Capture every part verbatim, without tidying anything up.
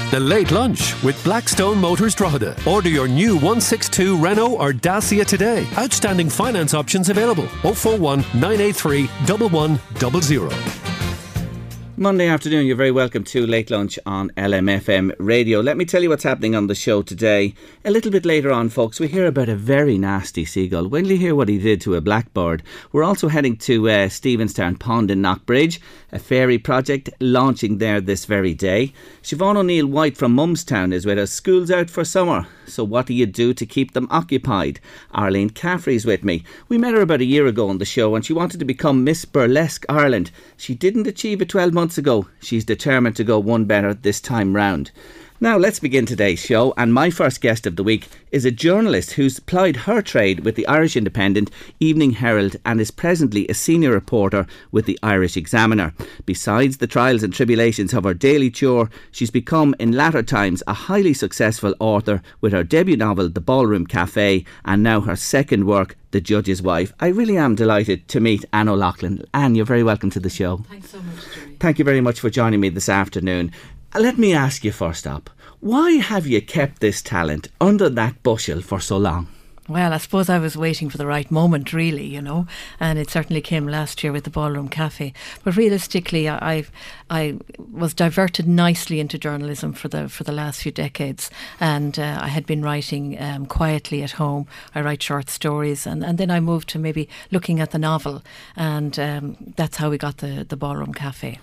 The Late Lunch with Blackstone Motors Drogheda. Order your new one sixty-two Renault or Dacia today. Outstanding finance options available. oh four one, nine eight three, one one zero zero. Monday afternoon, you're very welcome to Late Lunch on L M F M Radio. Let me tell you what's happening on the show today. A little bit later on, folks, we hear about a very nasty seagull. When you hear what he did to a blackbird. We're also heading to uh, Stephenstown Pond in Knockbridge, a ferry project launching there this very day. Siobhan O'Neill White from Mumstown is with us. School's out for summer, so what do you do to keep them occupied? Arlene Caffrey's with me. We met her about a year ago on the show and she wanted to become Miss Burlesque Ireland. She didn't achieve it twelve months ago. She's determined to go one better this time round. Now let's begin today's show, and my first guest of the week is a journalist who's plied her trade with the Irish Independent, Evening Herald, and is presently a senior reporter with the Irish Examiner. Besides the trials and tribulations of her daily chore, she's become in latter times a highly successful author with her debut novel The Ballroom Cafe and now her second work, The Judge's Wife. I really am delighted to meet Anne O'Loughlin. Anne, you're very welcome to the show. Thanks so much, Jerry. Thank you very much for joining me this afternoon. Let me ask you first up, why have you kept this talent under that bushel for so long? Well, I suppose I was waiting for the right moment, really, you know, and it certainly came last year with the Ballroom Cafe. But realistically, I I've, I was diverted nicely into journalism for the for the last few decades, and uh, I had been writing um, quietly at home. I write short stories, and, and then I moved to maybe looking at the novel, and um, that's how we got the, the Ballroom Cafe.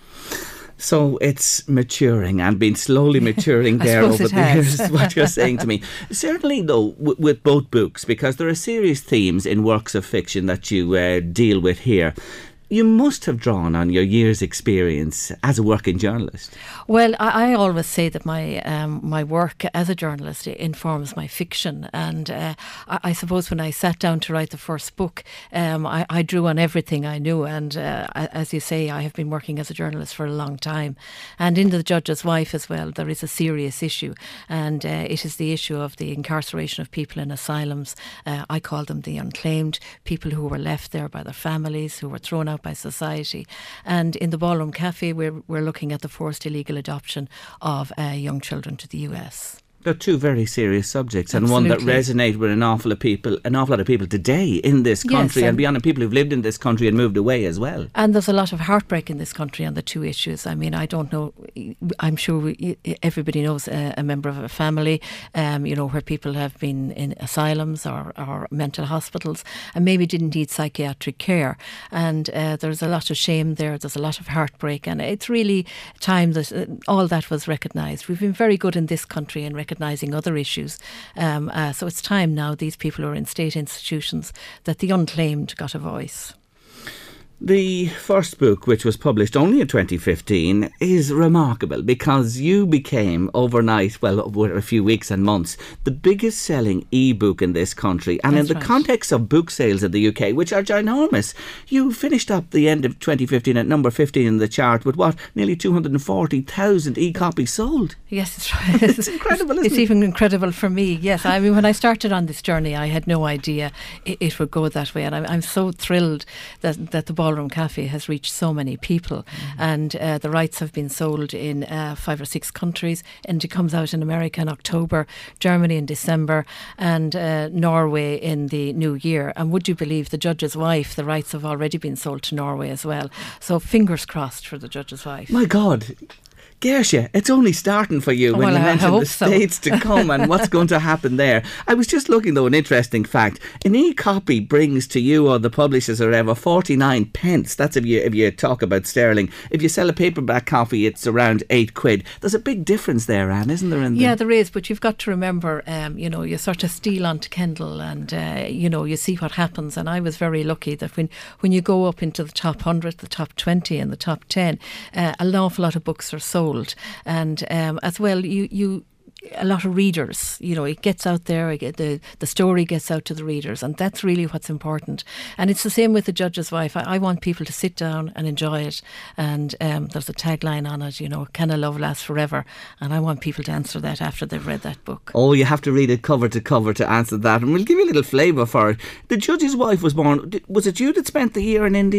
So it's maturing and been slowly maturing there over the years, is what you're saying to me. Certainly, though, w- with both books, because there are serious themes in works of fiction that you uh, deal with here. You must have drawn on your years' experience as a working journalist. Well, I, I always say that my um, my work as a journalist informs my fiction, and uh, I, I suppose when I sat down to write the first book, um, I, I drew on everything I knew, and uh, as you say, I have been working as a journalist for a long time. And in The Judge's Wife as well, there is a serious issue, and uh, it is the issue of the incarceration of people in asylums. Uh, I call them the unclaimed, people who were left there by their families, who were thrown out by society. And in the Ballroom Cafe, we're, we're looking at the forced illegal adoption of uh, young children to the U S. They're two very serious subjects, and Absolutely. one that resonate with an awful lot of people, an awful lot of people today in this country, Yes, and beyond, and people who've lived in this country and moved away as well. And there's a lot of heartbreak in this country on the two issues. I mean, I don't know, I'm sure we, everybody knows a, a member of a family, um, you know, where people have been in asylums or, or mental hospitals and maybe didn't need psychiatric care. And uh, there's a lot of shame there, there's a lot of heartbreak, and it's really time that uh, all that was recognised. We've been very good in this country in recognising recognising other issues. Um, uh, so it's time now, these people who are in state institutions, that the unclaimed got a voice. The first book, which was published only in twenty fifteen, is remarkable because you became overnight, well, over a few weeks and months, the biggest selling e-book in this country. And That's in the right. context of book sales in the U K, which are ginormous, you finished up the end of twenty fifteen at number fifteen in the chart with what, nearly two hundred forty thousand e-copies sold. Yes, it's right. It's incredible, isn't It's it? even incredible for me, yes. I mean, when I started on this journey, I had no idea it, it would go that way. And I'm, I'm so thrilled that, that the Ballroom Cafe has reached so many people. Mm-hmm. And uh, the rights have been sold in uh, five or six countries. And it comes out in America in October, Germany in December, and uh, Norway in the new year. And would you believe The Judge's Wife, the rights have already been sold to Norway as well. So fingers crossed for The Judge's Wife. My God. Gersha, it's only starting for you when well, you I mention hope the so. States to come and what's going to happen there. I was just looking, though, an interesting fact. An e-copy brings to you or the publishers or whatever forty-nine pence. That's if you if you talk about sterling. If you sell a paperback copy, it's around eight quid. There's a big difference there, Anne, isn't there? In the yeah, there is, but you've got to remember, um, you know, you sort of steal onto Kindle and, uh, you know, you see what happens. And I was very lucky that when, when you go up into the top one hundred, the top twenty and the top ten, uh, an awful lot of books are sold. And And um, as well, you, you a lot of readers, you know, it gets out there, I get the, the story gets out to the readers, and that's really what's important. And it's the same with The Judge's Wife. I, I want people to sit down and enjoy it. And um, there's a tagline on it, you know, can a love last forever? And I want people to answer that after they've read that book. Oh, you have to read it cover to cover to answer that. And we'll give you a little flavour for it. The Judge's Wife was born, was it you that spent the year in India?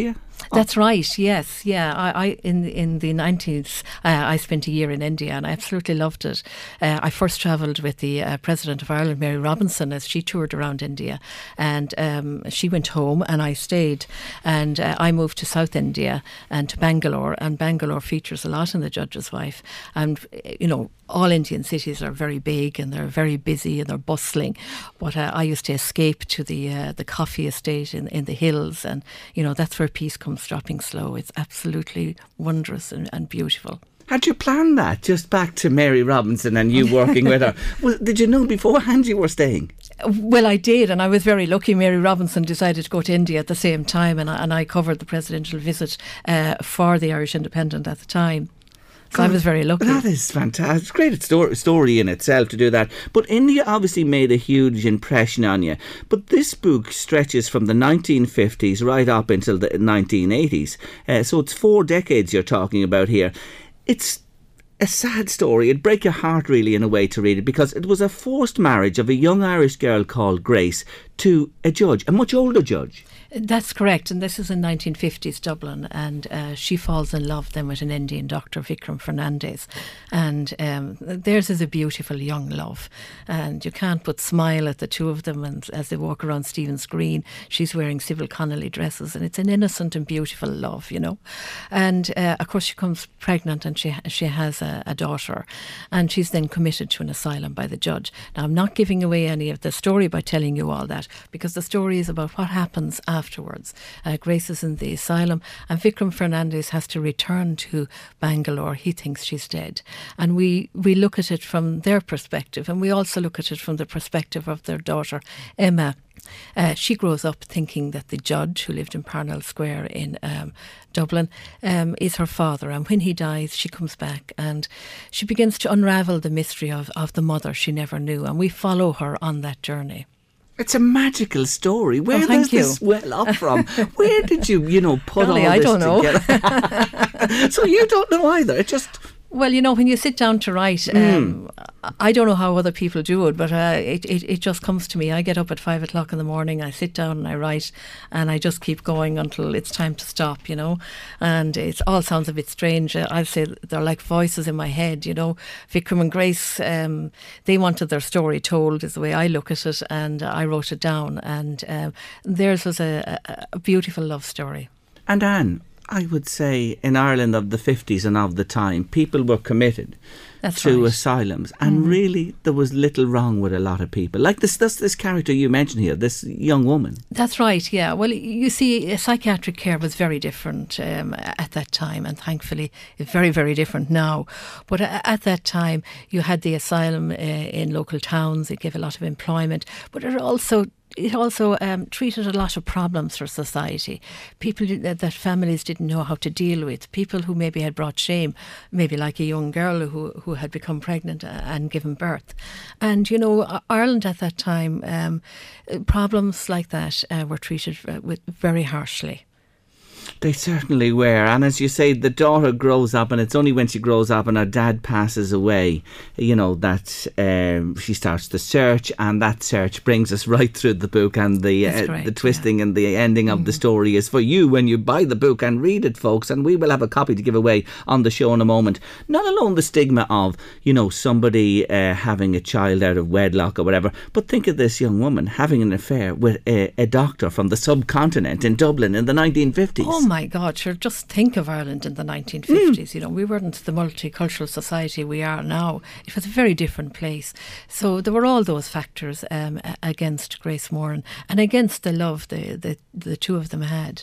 That's right. Yes, yeah. I, I in in the nineties, uh, I spent a year in India, and I absolutely loved it. Uh, I first travelled with the uh, President of Ireland, Mary Robinson, as she toured around India, and um, she went home, and I stayed, and uh, I moved to South India and to Bangalore, and Bangalore features a lot in The Judge's Wife, and you know. All Indian cities are very big and they're very busy and they're bustling, but uh, I used to escape to the uh, the coffee estate in in the hills, and you know that's where peace comes dropping slow. It's absolutely wondrous and, and beautiful. Had you planned that? Just back to Mary Robinson and you working with her. Well, did you know beforehand you were staying? Well, I did, and I was very lucky. Mary Robinson decided to go to India at the same time, and I, and I covered the presidential visit uh, for the Irish Independent at the time. So God, I was very lucky. That is fantastic. Great story, story in itself to do that. But India obviously made a huge impression on you. But this book stretches from the nineteen fifties right up until the nineteen eighties. Uh, so it's four decades you're talking about here. It's a sad story. It'd break your heart really in a way to read it, because it was a forced marriage of a young Irish girl called Grace to a judge, a much older judge. That's correct, and this is in nineteen fifties Dublin, and uh, she falls in love then with an Indian doctor, Vikram Fernandez, and um, theirs is a beautiful young love, and you can't but smile at the two of them. And as they walk around Stephen's Green, she's wearing Sybil Connolly dresses, and it's an innocent and beautiful love, you know. And uh, of course she comes pregnant, and she she has a, a daughter, and she's then committed to an asylum by the judge. Now, I'm not giving away any of the story by telling you all that, because the story is about what happens after. Afterwards, uh, Grace is in the asylum, and Vikram Fernandez has to return to Bangalore. He thinks she's dead, and we we look at it from their perspective, and we also look at it from the perspective of their daughter Emma. Uh, she grows up thinking that the judge, who lived in Parnell Square in um, Dublin, um, is her father, and when he dies she comes back and she begins to unravel the mystery of, of the mother she never knew, and we follow her on that journey. It's a magical story. Where oh, does you. this well up from? Where did you, you know, put Golly, all I this don't know. together? So you don't know either. It just... Well, you know, when you sit down to write, um, mm. I don't know how other people do it, but uh, it, it, it just comes to me. I get up at five o'clock in the morning, I sit down and I write, and I just keep going until it's time to stop, you know. And it all sounds a bit strange. I'll say they're like voices in my head, you know. Vikram and Grace, um, they wanted their story told, is the way I look at it, and I wrote it down. And um, theirs was a, a, a beautiful love story. And Anne, I would say in Ireland of the fifties and of the time, people were committed That's to right. asylums, and mm. really there was little wrong with a lot of people. Like this, this, this character you mentioned here, this young woman. That's right, yeah. Well, you see, psychiatric care was very different um, at that time, and thankfully it's very, very different now. But at that time, you had the asylum uh, in local towns. It gave a lot of employment, but it also It also um, treated a lot of problems for society. People that, that families didn't know how to deal with. People who maybe had brought shame, maybe like a young girl who, who had become pregnant and given birth. And, you know, Ireland at that time, um, problems like that uh, were treated with very harshly. They certainly were. And as you say, the daughter grows up, and it's only when she grows up and her dad passes away, you know, that um, she starts the search, and that search brings us right through the book, and the uh, correct, the twisting yeah. and the ending of mm. the story is for you when you buy the book and read it, folks. And we will have a copy to give away on the show in a moment. Not alone the stigma of, you know, somebody uh, having a child out of wedlock or whatever, but think of this young woman having an affair with a, a doctor from the subcontinent in Dublin in the nineteen fifties. Oh my God, sure, just think of Ireland in the nineteen fifties. Mm. You know, we weren't the multicultural society we are now. It was a very different place. So there were all those factors um, against Grace Moran and against the love the, the, the two of them had.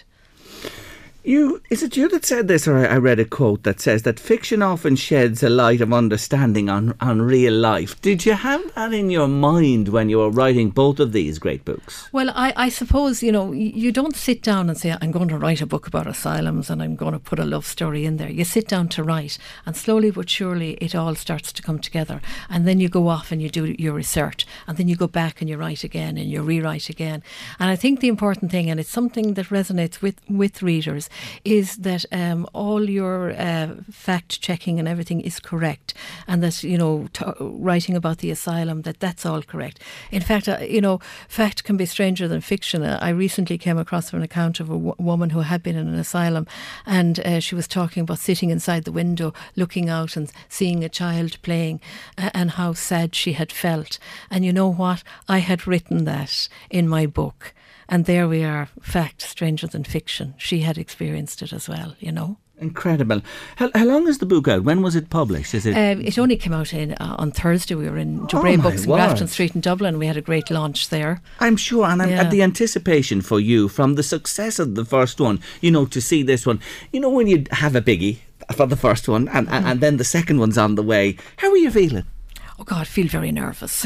You, is it you that said this, or I read a quote that says that fiction often sheds a light of understanding on, on real life. Did you have that in your mind when you were writing both of these great books? Well, I, I suppose, you know, you don't sit down and say, I'm going to write a book about asylums and I'm going to put a love story in there. You sit down to write, and slowly but surely it all starts to come together. And then you go off and you do your research, and then you go back and you write again and you rewrite again. And I think the important thing, and it's something that resonates with, with readers, is that um, all your uh, fact checking and everything is correct, and that, you know, t- writing about the asylum, that that's all correct. In fact, uh, you know, fact can be stranger than fiction. Uh, I recently came across an account of a w- woman who had been in an asylum, and uh, she was talking about sitting inside the window, looking out and seeing a child playing, uh, and how sad she had felt. And you know what? I had written that in my book. And there we are, fact stranger than fiction. She had experienced it as well, you know. Incredible. How, how long is the book out? When was it published? Is it? Uh, it only came out in, uh, on Thursday. We were in Joe Oh Bray my Books in word. Grafton Street in Dublin. We had a great launch there. I'm sure, and I'm, Yeah. at the anticipation for you from the success of the first one, you know, to see this one. You know, when you have a biggie for the first one, and, and, and then the second one's on the way, how are you feeling? Oh God, I feel very nervous.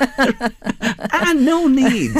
And no need.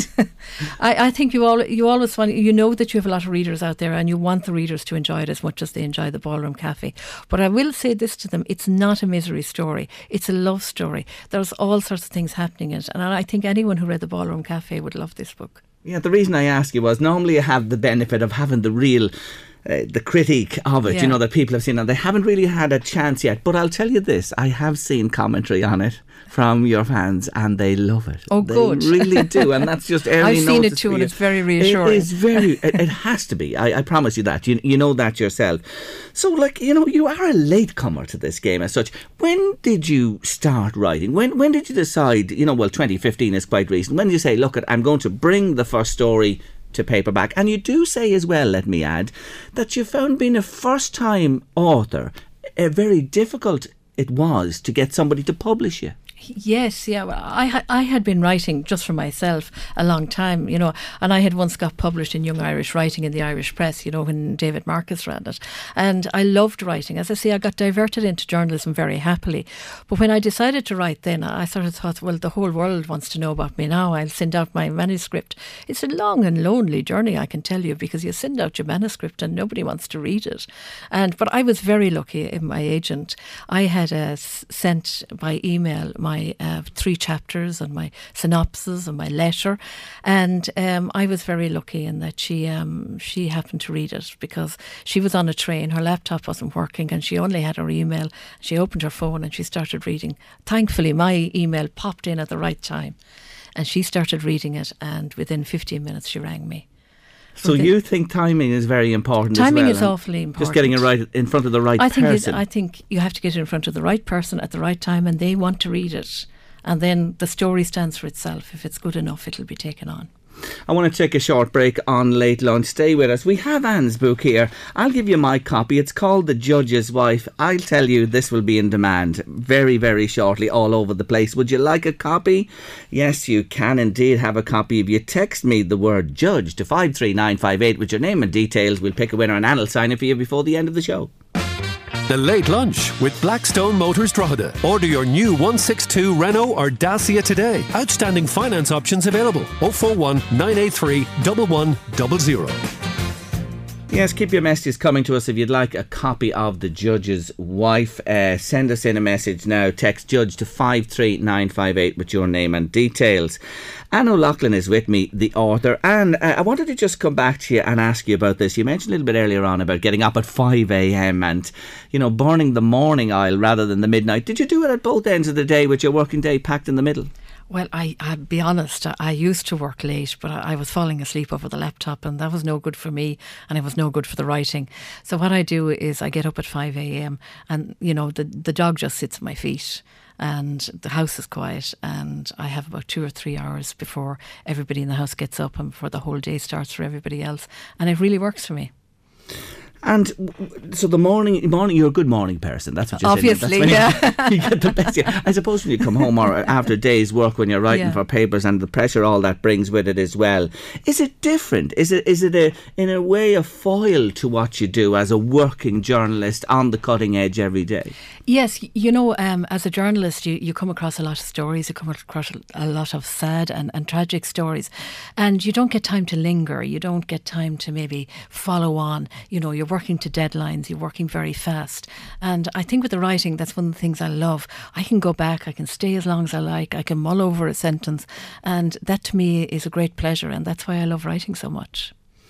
I, I think you all you always want, you know that you have a lot of readers out there, and you want the readers to enjoy it as much as they enjoy the Ballroom Cafe. But I will say this to them: it's not a misery story; it's a love story. There's all sorts of things happening in it, and I think anyone who read the Ballroom Cafe would love this book. Yeah, the reason I ask you was normally you have the benefit of having the real, uh, the critique of it, Yeah. you know, that people have seen, and they haven't really had a chance yet. But I'll tell you this, I have seen commentary on it from your fans, and they love it. Oh, they good. really do, and that's just early I've seen notice it too, for and you. it's very reassuring. It is very, it, it has to be. I, I promise you that. You, you know that yourself. So, like, you know, you are a latecomer to this game as such. When did you start writing? When when did you decide, you know, well, twenty fifteen is quite recent. When did you say, look, I'm going to bring the first story to paperback? And you do say as well, let me add, that you found being a first-time author uh, very difficult it was to get somebody to publish you. Yes, yeah. Well, I ha- I had been writing just for myself a long time, you know, and I had once got published in Young Irish Writing in the Irish Press, you know, when David Marcus ran it. And I loved writing. As I say, I got diverted into journalism very happily. But when I decided to write then, I sort of thought, well, the whole world wants to know about me now. I'll send out my manuscript. It's a long and lonely journey, I can tell you, because you send out your manuscript and nobody wants to read it. And But I was very lucky in my agent. I had uh, s- sent by email my my uh, three chapters and my synopsis and my letter, and um, I was very lucky in that she um, she happened to read it, because she was on a train, her laptop wasn't working, and she only had her email. She opened her phone and she started reading. Thankfully my email popped in at the right time, and she started reading it, and within fifteen minutes she rang me. So Okay. you think timing is very important Timing as well? is awfully important. Just getting it right in front of the right I think it, person. I think you have to get it in front of the right person at the right time, and they want to read it. And then the story stands for itself. If it's good enough, it'll be taken on. I want to take a short break on Late Lunch. Stay with us. We have Anne's book here. I'll give you my copy. It's called The Judge's Wife. I'll tell you, this will be in demand very, very shortly all over the place. Would you like a copy? Yes, you can indeed have a copy. If you text me the word judge to five three nine five eight with your name and details, we'll pick a winner and Anne will sign it for you before the end of the show. The Late Lunch with Blackstone Motors Drogheda. Order your new one sixty-two Renault or Dacia today. Outstanding finance options available. oh four one, nine eight three, one one zero zero. Yes, keep your messages coming to us. If you'd like a copy of The Judge's Wife, uh, send us in a message now. Text judge to five three nine five eight with your name and details. Anne O'Loughlin is with me, the author. Anne, uh, I wanted to just come back to you and ask you about this. You mentioned a little bit earlier on about getting up at five a.m. and, you know, burning the morning oil rather than the midnight. Did you do it at both ends of the day with your working day packed in the middle? Well, I, I'll be honest, I, I used to work late, but I, I was falling asleep over the laptop, and that was no good for me, and it was no good for the writing. So what I do is I get up at five a.m. and, you know, the, the dog just sits at my feet, and the house is quiet, and I have about two or three hours before everybody in the house gets up and before the whole day starts for everybody else, and it really works for me. And w- so the morning, morning, you're a good morning person. That's what you're Obviously, saying. yeah. You, you get the best. Yeah. I suppose when you come home or after a day's work, when you're writing Yeah. for papers and the pressure all that brings with it as well. Is it different? Is it is it a in a way a foil to what you do as a working journalist on the cutting edge every day? Yes, you know, um, as a journalist, you, you come across a lot of stories, you come across a lot of sad and, and tragic stories, and you don't get time to linger, you don't get time to maybe follow on. You know, you're working to deadlines, you're working very fast. And I think with the writing, that's one of the things I love. I can go back, I can stay as long as I like, I can mull over a sentence, and that to me is a great pleasure, and that's why I love writing so much.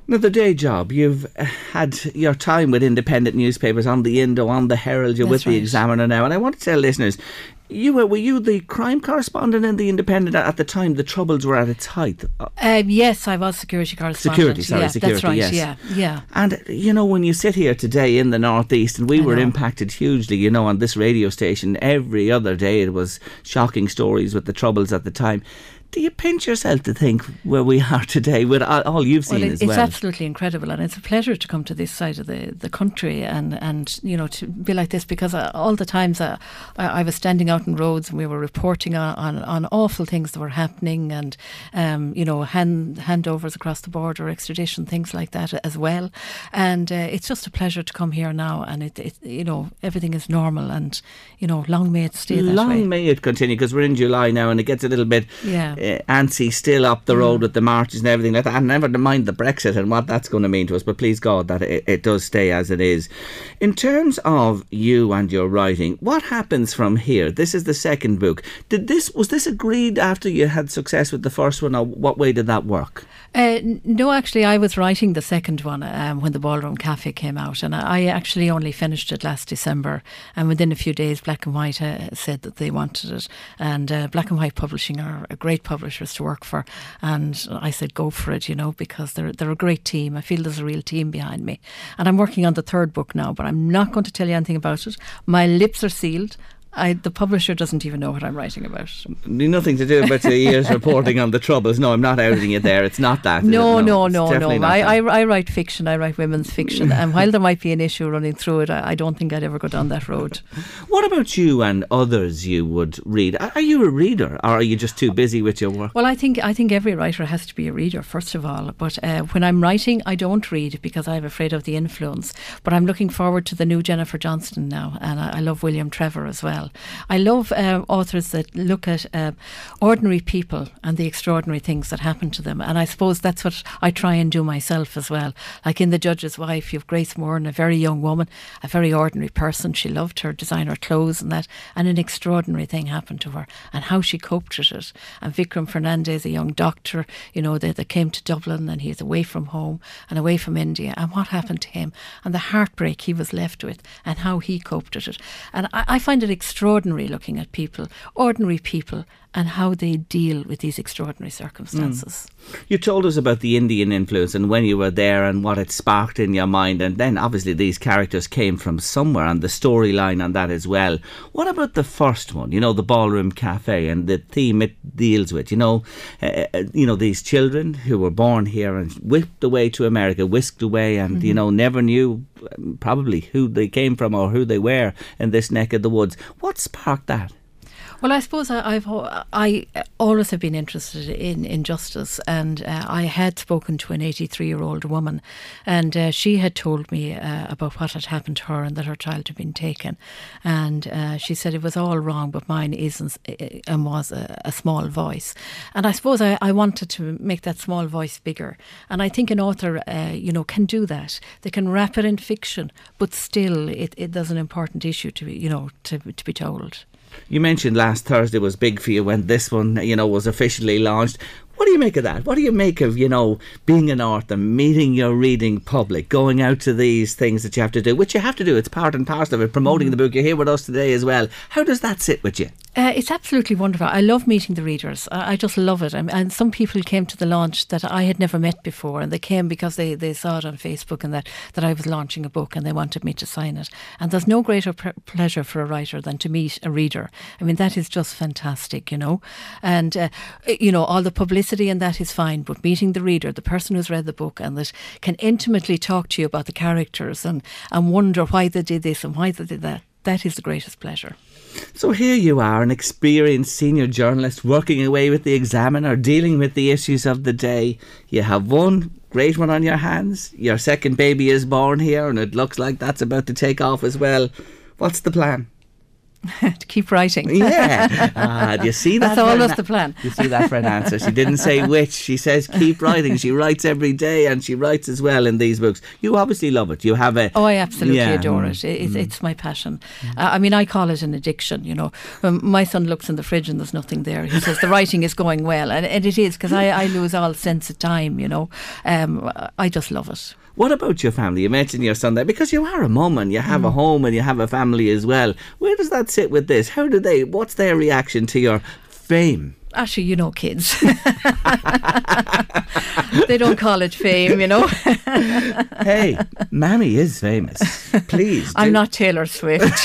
Now, the day job, you've had your time with independent newspapers, on the Indo, on the Herald, you're That's with the right. Examiner now, and I want to tell listeners, you were, were you the crime correspondent in the Independent at the time the Troubles were at its height? Um, yes, I was security correspondent. Security, sorry, yeah, security, that's right, yes. yeah, yeah. And, you know, when you sit here today in the Northeast, and we I were know. impacted hugely, you know, on this radio station, every other day it was shocking stories with the Troubles at the time. Do you pinch yourself to think where we are today with all all you've seen Well, it, as it's well? absolutely incredible, and it's a pleasure to come to this side of the, the country and, and you know to be like this, because uh, all the times uh, I, I was standing out in roads and we were reporting on, on, on awful things that were happening, and um, you know hand handovers across the border, extradition, things like that as well. And uh, it's just a pleasure to come here now, and it, it you know everything is normal, and you know long may it stay that Long way. may it continue, because we're in July now and it gets a little bit Yeah. uh, antsy still up the road with the marches and everything like that. And never mind the Brexit and what that's going to mean to us, but please God that it, it does stay as it is. In terms of you and your writing, what happens from here? This is the second book. Did this was this agreed after you had success with the first one, or what way did that work? Uh, n- no, actually, I was writing the second one um, when the Ballroom Cafe came out, and I I actually only finished it last December. And within a few days, Black and White uh, said that they wanted it, and uh, Black and White Publishing are a great publishers to work for. And I said, go for it, you know, because they're they're a great team. I feel there's a real team behind me, and I'm working on the third book now, but I'm not going to tell you anything about it. My lips are sealed. I, the publisher doesn't even know what I'm writing about. Nothing to do about the years reporting on the Troubles. No, I'm not outing you there. It's not that. is No, it? no, it's no, definitely no. not I, I, that. I write fiction. I write women's fiction. And while there might be an issue running through it, I, I don't think I'd ever go down that road. What about you and others you would read? Are are you a reader, or are you just too busy with your work? Well, I think I think every writer has to be a reader, first of all. But uh, when I'm writing, I don't read because I'm afraid of the influence. But I'm looking forward to the new Jennifer Johnston now, and I, I love William Trevor as well. I love uh, authors that look at uh, ordinary people and the extraordinary things that happen to them. And I suppose that's what I try and do myself as well. Like in The Judge's Wife, you've Grace Moran, a very young woman, a very ordinary person. She loved her designer clothes and that, and an extraordinary thing happened to her, and how she coped with it. And Vikram Fernandez, a young doctor, you know, that, that came to Dublin, and he's away from home and away from India, and what happened to him, and the heartbreak he was left with, and how he coped with it. And I, I find it extraordinary looking at people, ordinary people, and how they deal with these extraordinary circumstances. Mm. You told us about the Indian influence and when you were there and what it sparked in your mind, and then obviously these characters came from somewhere, and the storyline on that as well. What about the first one, you know, the Ballroom Cafe, and the theme it deals with, you know, uh, you know, these children who were born here and whipped away to America, whisked away, and, mm-hmm. you know, never knew um, probably who they came from or who they were in this neck of the woods. What sparked that? Well, I suppose I, I've I always have been interested in, in justice, and uh, I had spoken to an eighty-three-year-old woman, and uh, she had told me uh, about what had happened to her and that her child had been taken, and uh, she said it was all wrong, but mine isn't and was a, a small voice. And I suppose I, I wanted to make that small voice bigger, and I think an author, uh, you know, can do that. They can wrap it in fiction, but still, it, it there's an important issue to be, you know, to to be told. You mentioned last Thursday was big for you when this one, you know, was officially launched. What do you make of that? What do you make of, you know, being an author, meeting your reading public, going out to these things that you have to do, which you have to do, it's part and parcel of it, promoting mm. the book. You're here with us today as well. How does that sit with you? Uh, it's absolutely wonderful. I love meeting the readers. I, I just love it. And, and some people came to the launch that I had never met before, and they came because they, they saw it on Facebook and that, that I was launching a book and they wanted me to sign it. And there's no greater pr- pleasure for a writer than to meet a reader. I mean, that is just fantastic, you know. And, uh, you know, all the publicity and that is fine, but meeting the reader, the person who's read the book and that can intimately talk to you about the characters and, and wonder why they did this and why they did that, that is the greatest pleasure. So here you are, an experienced senior journalist working away with the Examiner, dealing with the issues of the day. You have one great one on your hands. Your second baby is born here, and it looks like that's about to take off as well. What's the plan? To keep writing. Yeah. Ah, do you see that? That's always an- the plan. You see that for an answer. She didn't say which. She says keep writing. She writes every day, and she writes as well in these books. You obviously love it. You have a... Oh, I absolutely yeah. adore it. it it's, mm. it's my passion. Uh, I mean, I call it an addiction, you know. Um, my son looks in the fridge and there's nothing there. He says the writing is going well. And, and it is, because I, I lose all sense of time, you know. Um, I just love it. What about your family? You mentioned your son there, because you are a mum and you have mm. a home and you have a family as well. Where does that sit with this? How do they, what's their reaction to your fame? Actually, you know, kids. They don't call it fame, you know. Hey, Mammy is famous. Please. I'm not Taylor Swift.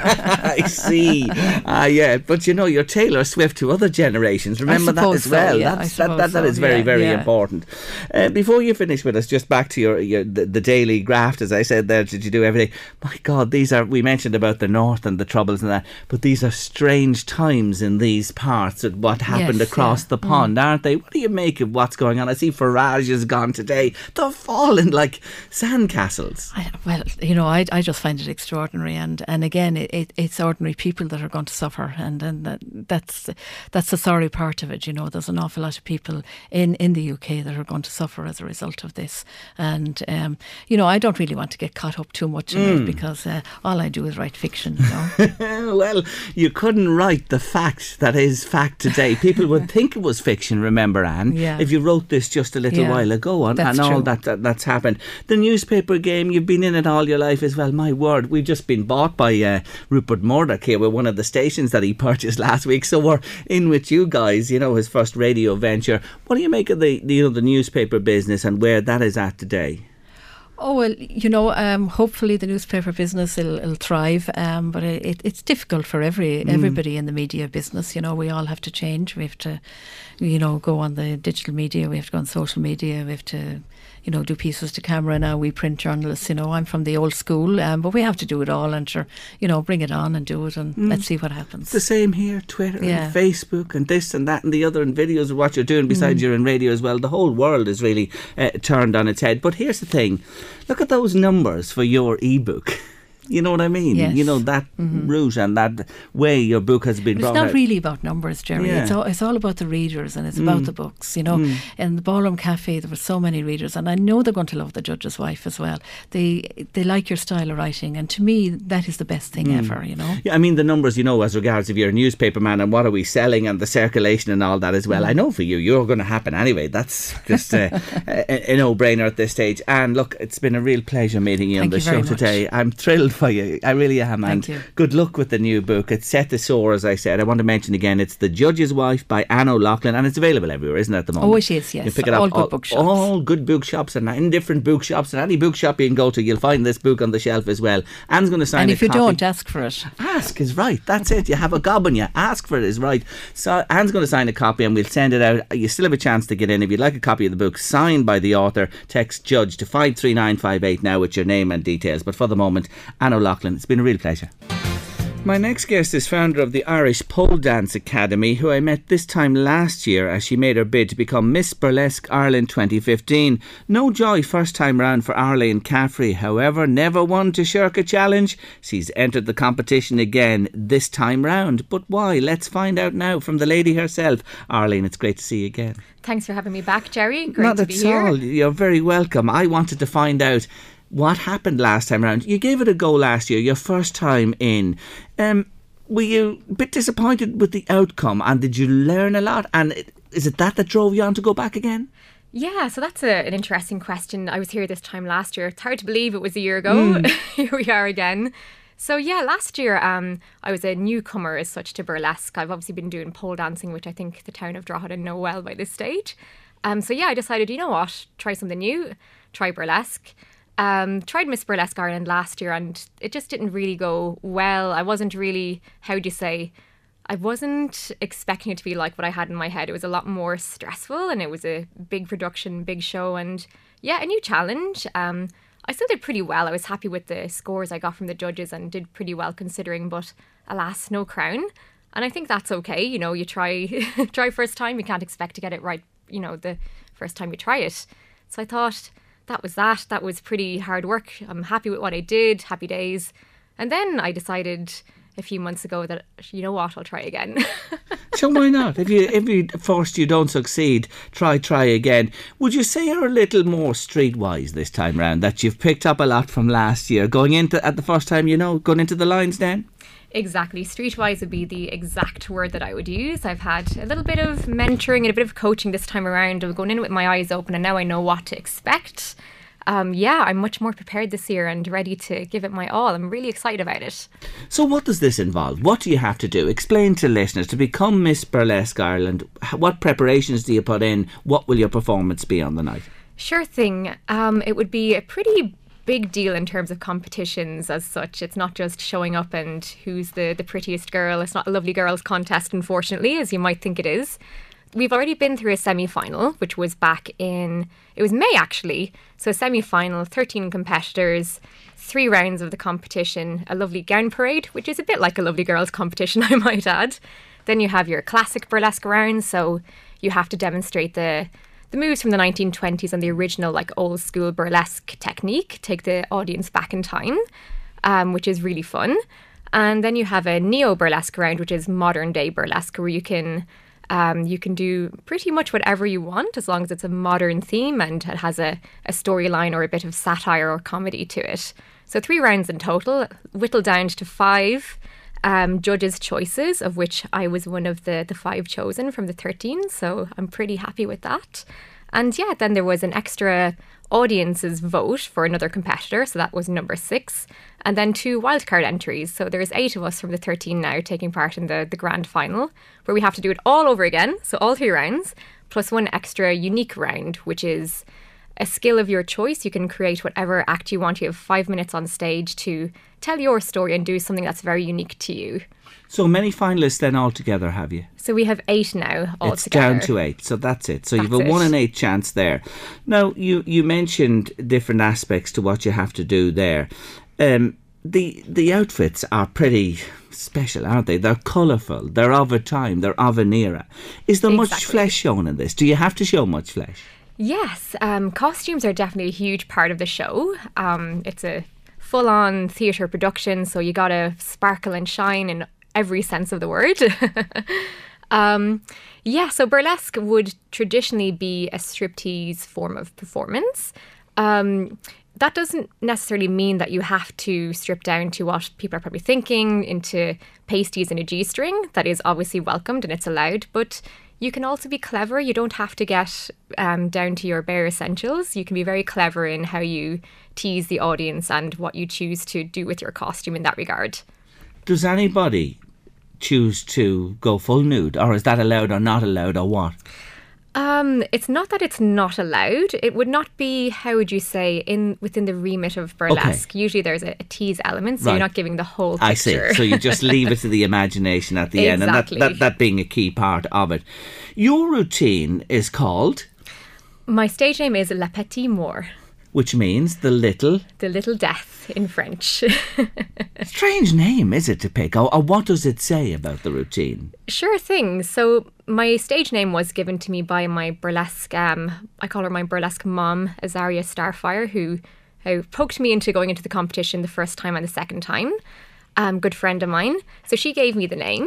I see. Ah, uh, yeah. But you know, you're Taylor Swift to other generations. Remember that as well. So, yeah, That's, that, that, that so. is very, yeah, very yeah. important. Uh, before you finish with us, just back to your, your the, the daily graft, as I said there, did you do every day? My God, these are, we mentioned about the North and the troubles and that, but these are strange times in these parts of what happened yes, across yeah. the pond, mm. aren't they? What do you make of what's going on? I see Farage is gone today. They're falling like sandcastles. I, well, you know, I, I just find it extraordinary, and, and again, it, it, it's ordinary people that are going to suffer, and, and that, that's that's the sorry part of it. You know, there's an awful lot of people in, in the U K that are going to suffer as a result of this, and um, you know, I don't really want to get caught up too much in mm. it, because uh, all I do is write fiction. You know? Well, you couldn't write the fact that is fact today. People would think it was fiction. Remember, Anne, yeah. if you wrote this just a little yeah. while ago, and, and all that, that that's happened. The newspaper game, you've been in it all your life as well. My word, we've just been bought by uh, Rupert Murdoch here with one of the stations that he purchased last week. So we're in with you guys. You know, his first radio venture. What do you make of the, the you know the newspaper business and where that is at today? Oh, well, you know, um, hopefully the newspaper business will, will thrive, um, but it, it's difficult for every mm. everybody in the media business. You know, we all have to change. We have to, you know, go on the digital media. We have to go on social media. We have to, you know, do pieces to camera now. We print journalists, you know, I'm from the old school, um, but we have to do it all and, sure, you know, bring it on and do it, and mm. let's see what happens. It's the same here, Twitter yeah. and Facebook and this and that and the other, and videos of what you're doing besides mm. you're in radio as well. The whole world is really uh, turned on its head. But here's the thing, look at those numbers for your ebook. You know what I mean? Yes. You know, that mm-hmm. route and that way your book has been but brought It's not out. really about numbers, Jerry. Yeah. It's, all, it's all about the readers, and it's mm. about the books, you know. Mm. In the Ballroom Cafe, there were so many readers, and I know they're going to love The Judge's Wife as well. They they like your style of writing, and to me, that is the best thing mm. ever, you know. Yeah, I mean, the numbers, you know, as regards if you're a newspaper man and what are we selling and the circulation and all that as well. Mm. I know for you, you're going to happen anyway. That's just uh, a, a no-brainer at this stage. And look, it's been a real pleasure meeting you Thank on the you show much. today. I'm thrilled for you. I really am, and Thank you. Good luck with the new book. It's set to soar, as I said. I want to mention again, it's The Judge's Wife by Anne O'Loughlin, and it's available everywhere, isn't it, at the moment? Oh, it is, yes. You pick it all up, good all, bookshops. All good bookshops and in different bookshops, and any bookshop you can go to, you'll find this book on the shelf as well. Anne's going to sign and a if you copy. don't, ask for it. Ask is right. That's it. You have a gob on you. Ask for it is right. So Anne's going to sign a copy and we'll send it out. You still have a chance to get in. If you'd like a copy of the book signed by the author, text Judge to five three nine five eight now with your name and details. But for the moment, Anne O'Loughlin, it's been a real pleasure. My next guest is founder of the Irish Pole Dance Academy, who I met this time last year as she made her bid to become Miss Burlesque Ireland twenty fifteen. No joy first time round for Arlene Caffrey, however, never one to shirk a challenge. She's entered the competition again this time round. But why? Let's find out now from the lady herself. Arlene, it's great to see you again. Thanks for having me back, Jerry. Great Not to at be here. all. You're very welcome. I wanted to find out what happened last time round. You gave it a go last year, your first time in. Um, were you a bit disappointed with the outcome, and did you learn a lot? And is it that that drove you on to go back again? Yeah, so that's a, an interesting question. I was here this time last year. It's hard to believe it was a year ago. Mm. Here we are again. So yeah, last year um, I was a newcomer as such to burlesque. I've obviously been doing pole dancing, which I think the town of Drogheda know well by this stage. Um, so yeah, I decided, you know what, try something new, try burlesque. Um, tried Miss Burlesque Ireland last year and it just didn't really go well. I wasn't really, how do you say, I wasn't expecting it to be like what I had in my head. It was a lot more stressful and it was a big production, big show, and yeah, a new challenge. Um, I still did pretty well. I was happy with the scores I got from the judges and did pretty well considering, but alas, no crown. And I think that's okay. You know, you try, try first time, you can't expect to get it right, you know, the first time you try it. So I thought, that was that. That was pretty hard work. I'm happy with what I did. Happy days. And then I decided a few months ago that, you know what, I'll try again. So why not? If you if you first you don't succeed, try try again. Would you say you're a little more streetwise this time round? That you've picked up a lot from last year, going into at the first time, you know, going into the lines then? Exactly. Streetwise would be the exact word that I would use. I've had a little bit of mentoring and a bit of coaching this time around. I'm going in with my eyes open, and now I know what to expect. Um, yeah, I'm much more prepared this year and ready to give it my all. I'm really excited about it. So what does this involve? What do you have to do? Explain to listeners, to become Miss Burlesque Ireland, what preparations do you put in? What will your performance be on the night? Sure thing. Um, it would be a pretty big deal in terms of competitions as such. It's not just showing up and who's the, the prettiest girl. It's not a lovely girls contest, unfortunately, as you might think it is. We've already been through a semi-final, which was back in, it was May actually. So a semi-final, thirteen competitors, three rounds of the competition, a lovely gown parade, which is a bit like a lovely girls competition, I might add. Then you have your classic burlesque round, so you have to demonstrate the the moves from the nineteen twenties and the original like old school burlesque technique, take the audience back in time, um, which is really fun. And then you have a neo-burlesque round, which is modern day burlesque, where you can Um, you can do pretty much whatever you want as long as it's a modern theme and it has a, a storyline or a bit of satire or comedy to it. So three rounds in total, whittled down to five um, judges' choices, of which I was one of the, the five chosen from the thirteen. So I'm pretty happy with that. And yeah, then there was an extra audience's vote for another competitor. So that was number six. And then two wildcard entries. So there's eight of us from the thirteen now taking part in the, the grand final, where we have to do it all over again. So all three rounds, plus one extra unique round, which is a skill of your choice. You can create whatever act you want. You have five minutes on stage to tell your story and do something that's very unique to you. So many finalists then altogether, have you? So we have eight now altogether. It's down to eight, so that's it. So that's you've a it. one in eight chance there. Now, you, you mentioned different aspects to what you have to do there. Um, the the outfits are pretty special, aren't they? They're colourful, they're of a time, they're of an era. Is there Exactly. much flesh shown in this? Do you have to show much flesh? Yes, um, costumes are definitely a huge part of the show. Um, it's a full-on theatre production, so you gotta sparkle and shine in every sense of the word. um, yeah, so burlesque would traditionally be a striptease form of performance. Um, that doesn't necessarily mean that you have to strip down to what people are probably thinking, into pasties and a G-string. That is obviously welcomed and it's allowed, but you can also be clever. You don't have to get um, down to your bare essentials. You can be very clever in how you tease the audience and what you choose to do with your costume in that regard. Does anybody choose to go full nude, or is that allowed or not allowed, or what? Um, it's not that it's not allowed. It would not be, how would you say, in within the remit of burlesque. Okay. Usually there's a, a tease element, so right. You're not giving the whole picture. I see. So you just leave it to the imagination at the exactly. end, and that, that, that being a key part of it. Your routine is called? My stage name is La Petite Mort. Which means the little... The little death in French. Strange name, is it, to pick? Or, or what does it say about the routine? Sure thing. So my stage name was given to me by my burlesque, um, I call her my burlesque mom, Azaria Starfire, who, who poked me into going into the competition the first time and the second time. Um, good friend of mine. So she gave me the name.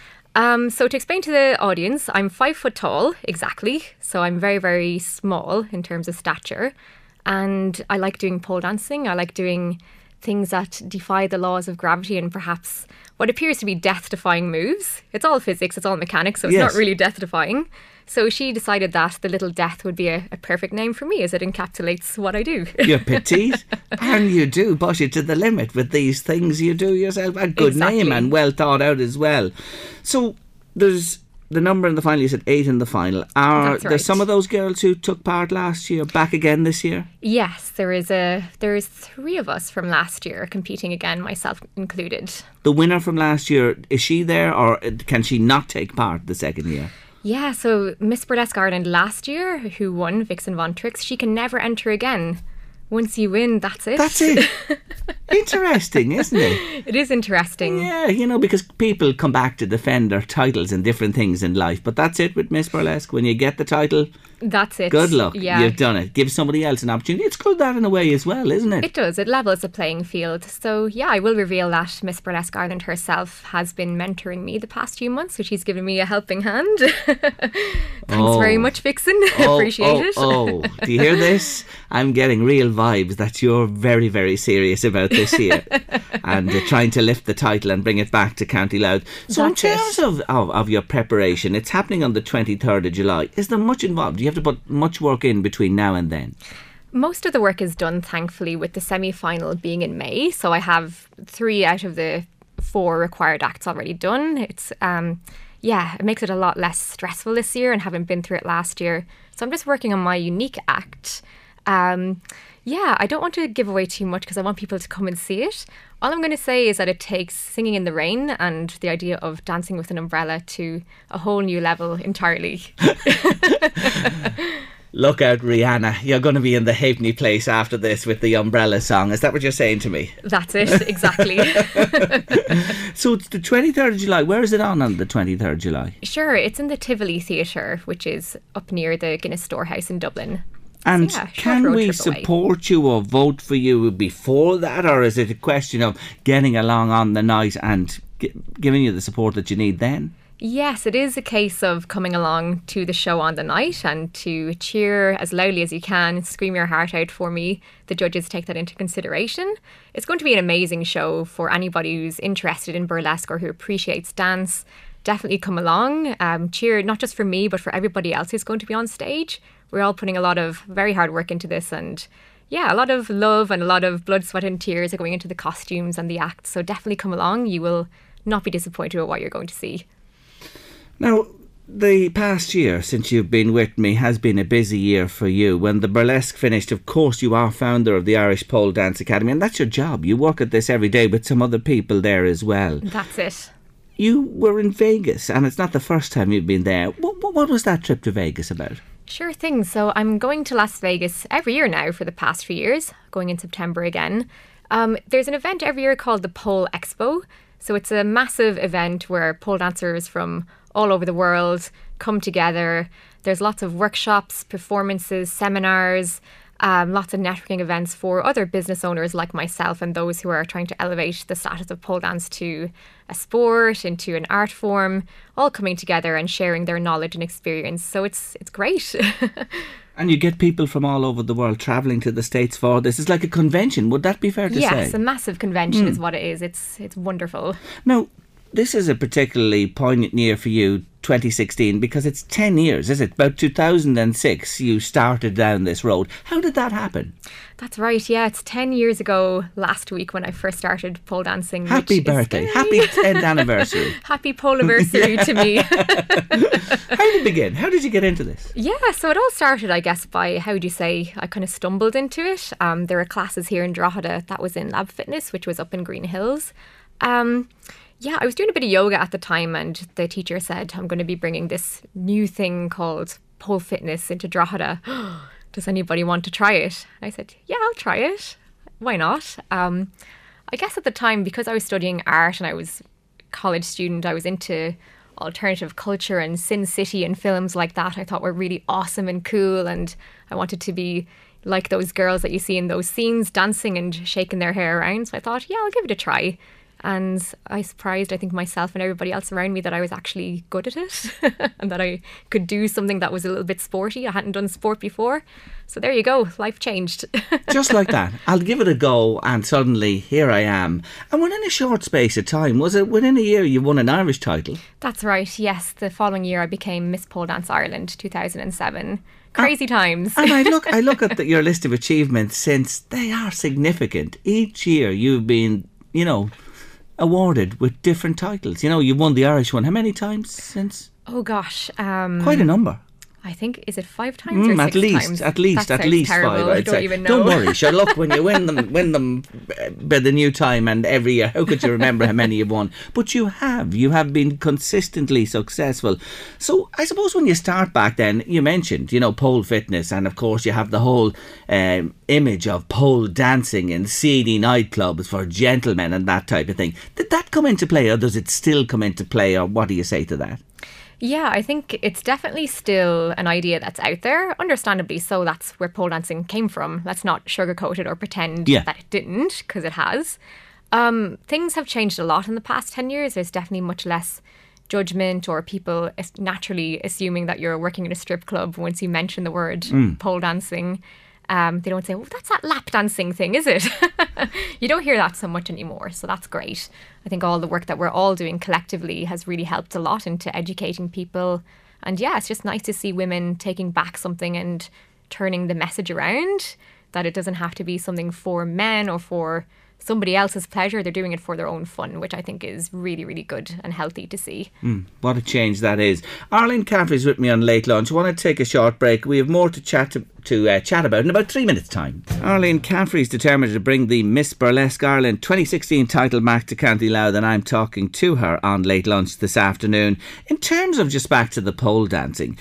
Um, so to explain to the audience, I'm five foot tall, exactly. So I'm very, very small in terms of stature. And I like doing pole dancing. I like doing things that defy the laws of gravity and perhaps what appears to be death-defying moves. It's all physics, it's all mechanics, so it's yes. not really death-defying. So she decided that the little death would be a, a perfect name for me, as it encapsulates what I do. You're petite and you do push it to the limit with these things you do yourself. A good exactly. name and well thought out as well. So there's... The number in the final, you said eight in the final. Are That's right. there some of those girls who took part last year back again this year? Yes, there is a there is three of us from last year competing again, myself included. The winner from last year, is she there, or can she not take part the second year? Yeah, so Miss Burlesque Ireland last year, who won, Vixen Von Trix, she can never enter again. Once you win, that's it. That's it. Interesting, isn't it? It is interesting. Yeah, you know, because people come back to defend their titles and different things in life. But that's it with Miss Burlesque. When you get the title, that's it. Good luck. Yeah. You've done it. Give somebody else an opportunity. It's good that in a way as well, isn't it? It does. It levels the playing field. So, yeah, I will reveal that Miss Burlesque Ireland herself has been mentoring me the past few months, so she's given me a helping hand. Thanks oh. very much, Vixen. Oh, Appreciate oh, it. Oh, do you hear this? I'm getting real vibes that you're very, very serious about this here and uh, trying to lift the title and bring it back to County Louth. So That's in terms of, of, of your preparation, it's happening on the twenty-third of July. Is there much involved? Do you have to put much work in between now and then? Most of the work is done, thankfully, with the semi-final being in May. So I have three out of the four required acts already done. It's, um, yeah, it makes it a lot less stressful this year and having been through it last year. So I'm just working on my unique act. Um, yeah, I don't want to give away too much because I want people to come and see it. All I'm going to say is that it takes Singing in the Rain and the idea of dancing with an umbrella to a whole new level entirely. Look out, Rihanna. You're going to be in the Halfpenny Place after this with the Umbrella song. Is that what you're saying to me? That's it, exactly. So it's the twenty-third of July. Where is it on on the twenty-third of July? Sure, it's in the Tivoli Theatre, which is up near the Guinness Storehouse in Dublin. And so, yeah, can we support you or vote for you before that? Or is it a question of getting along on the night and g- giving you the support that you need then? Yes, it is a case of coming along to the show on the night and to cheer as loudly as you can, scream your heart out for me. The judges take that into consideration. It's going to be an amazing show for anybody who's interested in burlesque or who appreciates dance. Definitely come along, um, cheer not just for me but for everybody else who's going to be on stage. We're all putting a lot of very hard work into this, and yeah, a lot of love and a lot of blood, sweat and tears are going into the costumes and the acts. So definitely come along. You will not be disappointed with what you're going to see. Now, the past year since you've been with me has been a busy year for you. When the burlesque finished, of course, you are founder of the Irish Pole Dance Academy, and that's your job. You work at this every day with some other people there as well. That's it. You were in Vegas, and it's not the first time you've been there. What, what was that trip to Vegas about? Sure thing. So I'm going to Las Vegas every year now for the past few years, going in September again. Um, there's an event every year called the Pole Expo. So it's a massive event where pole dancers from all over the world come together. There's lots of workshops, performances, seminars, um, lots of networking events for other business owners like myself and those who are trying to elevate the status of pole dance to a sport, into an art form, all coming together and sharing their knowledge and experience. So it's it's great. And you get people from all over the world travelling to the States for this. It's like a convention. Would that be fair to yes, say? Yes, a massive convention mm. is what it is. It's it's wonderful. Now, this is a particularly poignant year for you, twenty sixteen, because it's ten years, is it? About two thousand six you started down this road. How did that happen? That's right, yeah. It's ten years ago last week when I first started pole dancing. Happy birthday. Happy tenth anniversary. Happy pole anniversary to me. How did it begin? How did you get into this? Yeah, so it all started, I guess, by, how would you say, I kind of stumbled into it. Um, there are classes here in Drogheda that was in Lab Fitness, which was up in Green Hills. Um... Yeah, I was doing a bit of yoga at the time and the teacher said, I'm going to be bringing this new thing called pole fitness into Drogheda. Does anybody want to try it? And I said, yeah, I'll try it. Why not? Um, I guess at the time, because I was studying art and I was a college student, I was into alternative culture and Sin City and films like that I thought were really awesome and cool, and I wanted to be like those girls that you see in those scenes dancing and shaking their hair around. So I thought, yeah, I'll give it a try. And I surprised, I think, myself and everybody else around me that I was actually good at it and that I could do something that was a little bit sporty. I hadn't done sport before. So there you go. Life changed. Just like that. I'll give it a go and suddenly here I am. And within a short space of time, was it within a year you won an Irish title? That's right. Yes. The following year I became Miss Pole Dance Ireland two thousand seven. Crazy uh, times. And I look I look at the, your list of achievements since. They are significant. Each year you've been, you know, awarded with different titles. You know, you won the Irish one. How many times since? Oh gosh. Um, Quite a number. I think, is it five times Mm, or at six least, times? at least, That at sounds least terrible. five. I I'd don't say. even know. Don't worry, sure. Look, when you win them, win them by the new time and every year, how could you remember how many you've won? But you have, you have been consistently successful. So I suppose when you start back, then you mentioned, you know, pole fitness, and of course you have the whole um, image of pole dancing in seedy nightclubs for gentlemen and that type of thing. Did that come into play, or does it still come into play, or what do you say to that? Yeah, I think it's definitely still an idea that's out there. Understandably so, that's where pole dancing came from. Let's not sugarcoat it or pretend Yeah. that it didn't, because it has. Um, things have changed a lot in the past ten years. There's definitely much less judgment or people as- naturally assuming that you're working in a strip club once you mention the word pole dancing. Um, they don't say, well, that's that lap dancing thing, is it? You don't hear that so much anymore, so that's great. I think all the work that we're all doing collectively has really helped a lot into educating people. And yeah, it's just nice to see women taking back something and turning the message around, that it doesn't have to be something for men or for somebody else's pleasure. They're doing it for their own fun, which I think is really, really good and healthy to see. Mm, what a change that is. Arlene Caffrey's with me on Late Lunch. I want to take a short break. We have more to chat to, to uh, chat about in about three minutes' time. Arlene Caffrey's determined to bring the Miss Burlesque Ireland twenty sixteen title back to County Louth, and I'm talking to her on Late Lunch this afternoon. In terms of just back to the pole dancing,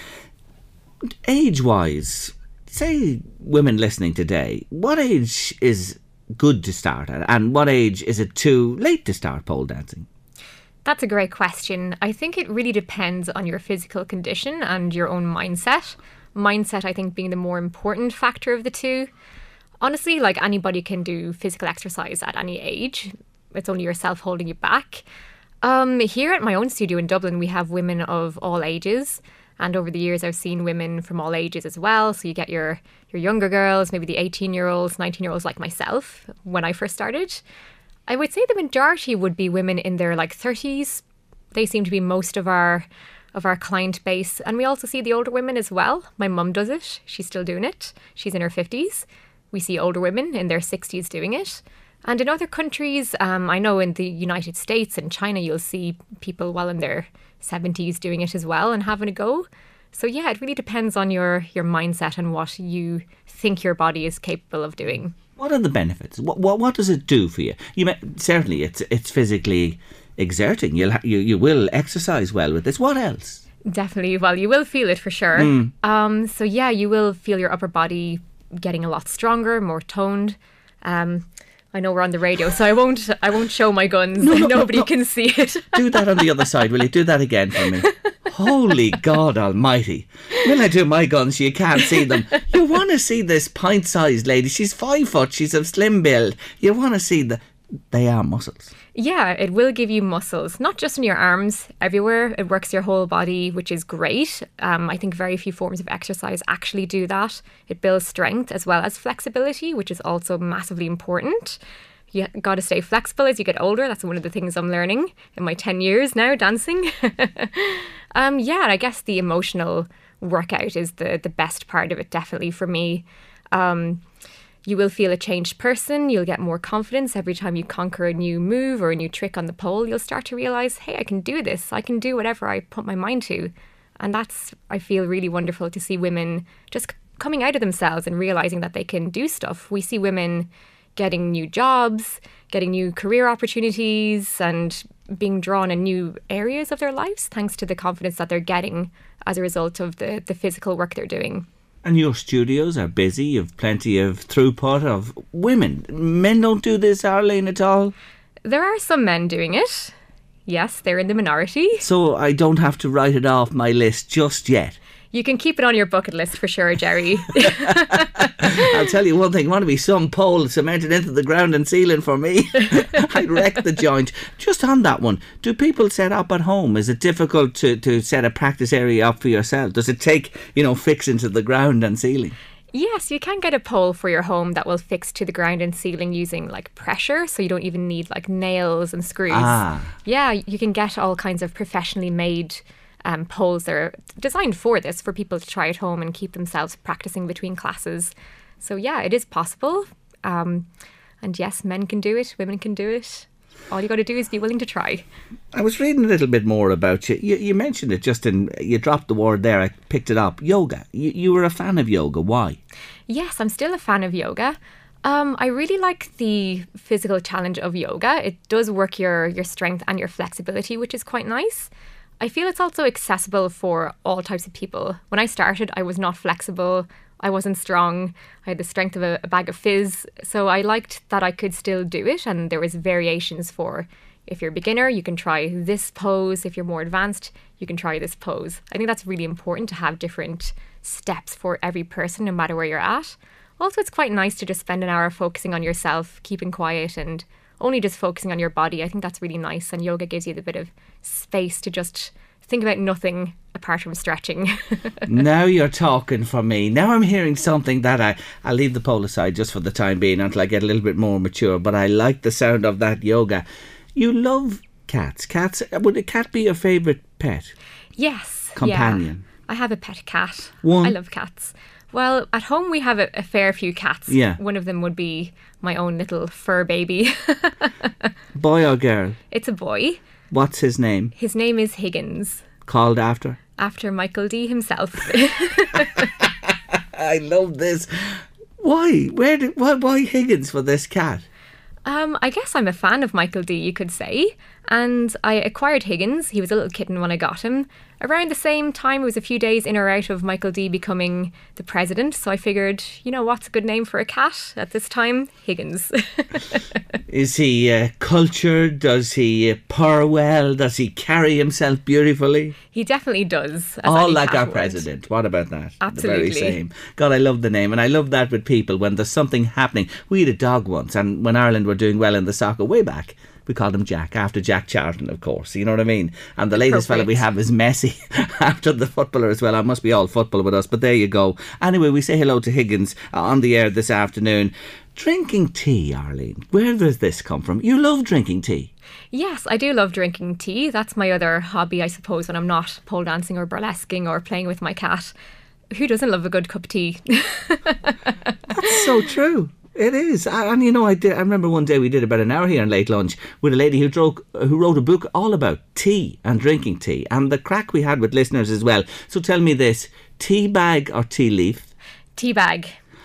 age-wise, say women listening today, what age is good to start at, and what age is it too late to start pole dancing? That's a great question. I think it really depends on your physical condition and your own mindset. Mindset, I think, being the more important factor of the two. Honestly, like, anybody can do physical exercise at any age. It's only yourself holding you back. Um, here at my own studio in Dublin, we have women of all ages. And over the years, I've seen women from all ages as well. So you get your, your younger girls, maybe the eighteen-year-olds, nineteen-year-olds like myself when I first started. I would say the majority would be women in their like thirties. They seem to be most of our of our client base. And we also see the older women as well. My mum does it. She's still doing it. She's in her fifties. We see older women in their sixties doing it. And in other countries, um, I know in the United States and China, you'll see people well in their seventies doing it as well and having a go. So yeah, it really depends on your, your mindset and what you think your body is capable of doing. What are the benefits? What what, what does it do for you? You may, certainly it's it's physically exerting. You'll ha- you you will exercise well with this. What else? Definitely. Well, you will feel it for sure. Mm. Um, so yeah, you will feel your upper body getting a lot stronger, more toned. Um, I know we're on the radio, so I won't I won't show my guns. No, no, Nobody no, no. can see it. Do that on the other side, will you? Do that again for me. Holy God Almighty. When I do my guns, you can't see them. You want to see this pint-sized lady. She's five foot. She's of slim build. You want to see the... They are muscles. Yeah, it will give you muscles, not just in your arms, everywhere. It works your whole body, which is great. Um, I think very few forms of exercise actually do that. It builds strength as well as flexibility, which is also massively important. You got to stay flexible as you get older. That's one of the things I'm learning in my ten years now dancing. um, yeah, I guess the emotional workout is the, the best part of it, definitely for me. Um, You will feel a changed person. You'll get more confidence every time you conquer a new move or a new trick on the pole. You'll start to realise, hey, I can do this. I can do whatever I put my mind to. And that's, I feel, really wonderful to see women just coming out of themselves and realising that they can do stuff. We see women getting new jobs, getting new career opportunities and being drawn in new areas of their lives thanks to the confidence that they're getting as a result of the, the physical work they're doing. And your studios are busy. You have plenty of throughput of women. Men don't do this, Arlene, at all? There are some men doing it. Yes, they're in the minority. So I don't have to write it off my list just yet. You can keep it on your bucket list for sure, Jerry. I'll tell you one thing, I want to be some pole cemented into the ground and ceiling for me. I'd wreck the joint. Just on that one, do people set up at home? Is it difficult to, to set a practice area up for yourself? Does it take, you know, fixing to the ground and ceiling? Yes, you can get a pole for your home that will fix to the ground and ceiling using like pressure, so you don't even need like nails and screws. Ah. Yeah, you can get all kinds of professionally made Um, poles that are designed for this, for people to try at home and keep themselves practicing between classes. So yeah, it is possible. Um, and yes, men can do it, women can do it. all you got to do is be willing to try. I was reading a little bit more about you. You, you mentioned it just in, you dropped the word there, I picked it up. Yoga. You, you were a fan of yoga. Why? Yes, I'm still a fan of yoga. Um, I really like the physical challenge of yoga. It does work your, your strength and your flexibility, which is quite nice. I feel it's also accessible for all types of people. When I started, I was not flexible. I wasn't strong. I had the strength of a, a bag of fizz. So I liked that I could still do it. And there was variations for, if you're a beginner, you can try this pose. If you're more advanced, you can try this pose. I think that's really important to have different steps for every person, no matter where you're at. Also, it's quite nice to just spend an hour focusing on yourself, keeping quiet and only just focusing on your body. I think that's really nice. And yoga gives you the bit of space to just think about nothing apart from stretching. Now you're talking for me. Now I'm hearing something that I, I'll leave the pole aside just for the time being until I get a little bit more mature. But I like the sound of that yoga. You love cats. Cats. Would a cat be your favourite pet? Yes. Companion? Yeah. I have a pet cat. One? I love cats. Well, at home we have a, a fair few cats. Yeah. One of them would be my own little fur baby. Boy or girl? It's a boy. What's his name? His name is Higgins. Called after? After Michael D himself. I love this. Why? Where did, why, why Higgins for this cat? Um, I guess I'm a fan of Michael D, you could say. And I acquired Higgins. He was a little kitten when I got him. Around the same time, it was a few days in or out of Michael D becoming the president. So I figured, you know, what's a good name for a cat at this time? Higgins. Is he uh, cultured? Does he uh, purr well? Does he carry himself beautifully? He definitely does. as All any like cat our would. president. What about that? Absolutely. The very same. God, I love the name. And I love that with people when there's something happening. We had a dog once, and when Ireland were doing well in the soccer way back, we called him Jack, after Jack Charlton, of course. You know what I mean? And the latest fella we have is Messi, after the footballer as well. I must be all football with us, but there you go. Anyway, we say hello to Higgins on the air this afternoon. Drinking tea, Arlene. Where does this come from? You love drinking tea. Yes, I do love drinking tea. That's my other hobby, I suppose, when I'm not pole dancing or burlesquing or playing with my cat. Who doesn't love a good cup of tea? That's so true. It is. And you know, I did. I remember one day we did about an hour here in Late Lunch with a lady who, drove, who wrote a book all about tea and drinking tea, and the crack we had with listeners as well. So tell me this, tea bag or tea leaf? Tea bag.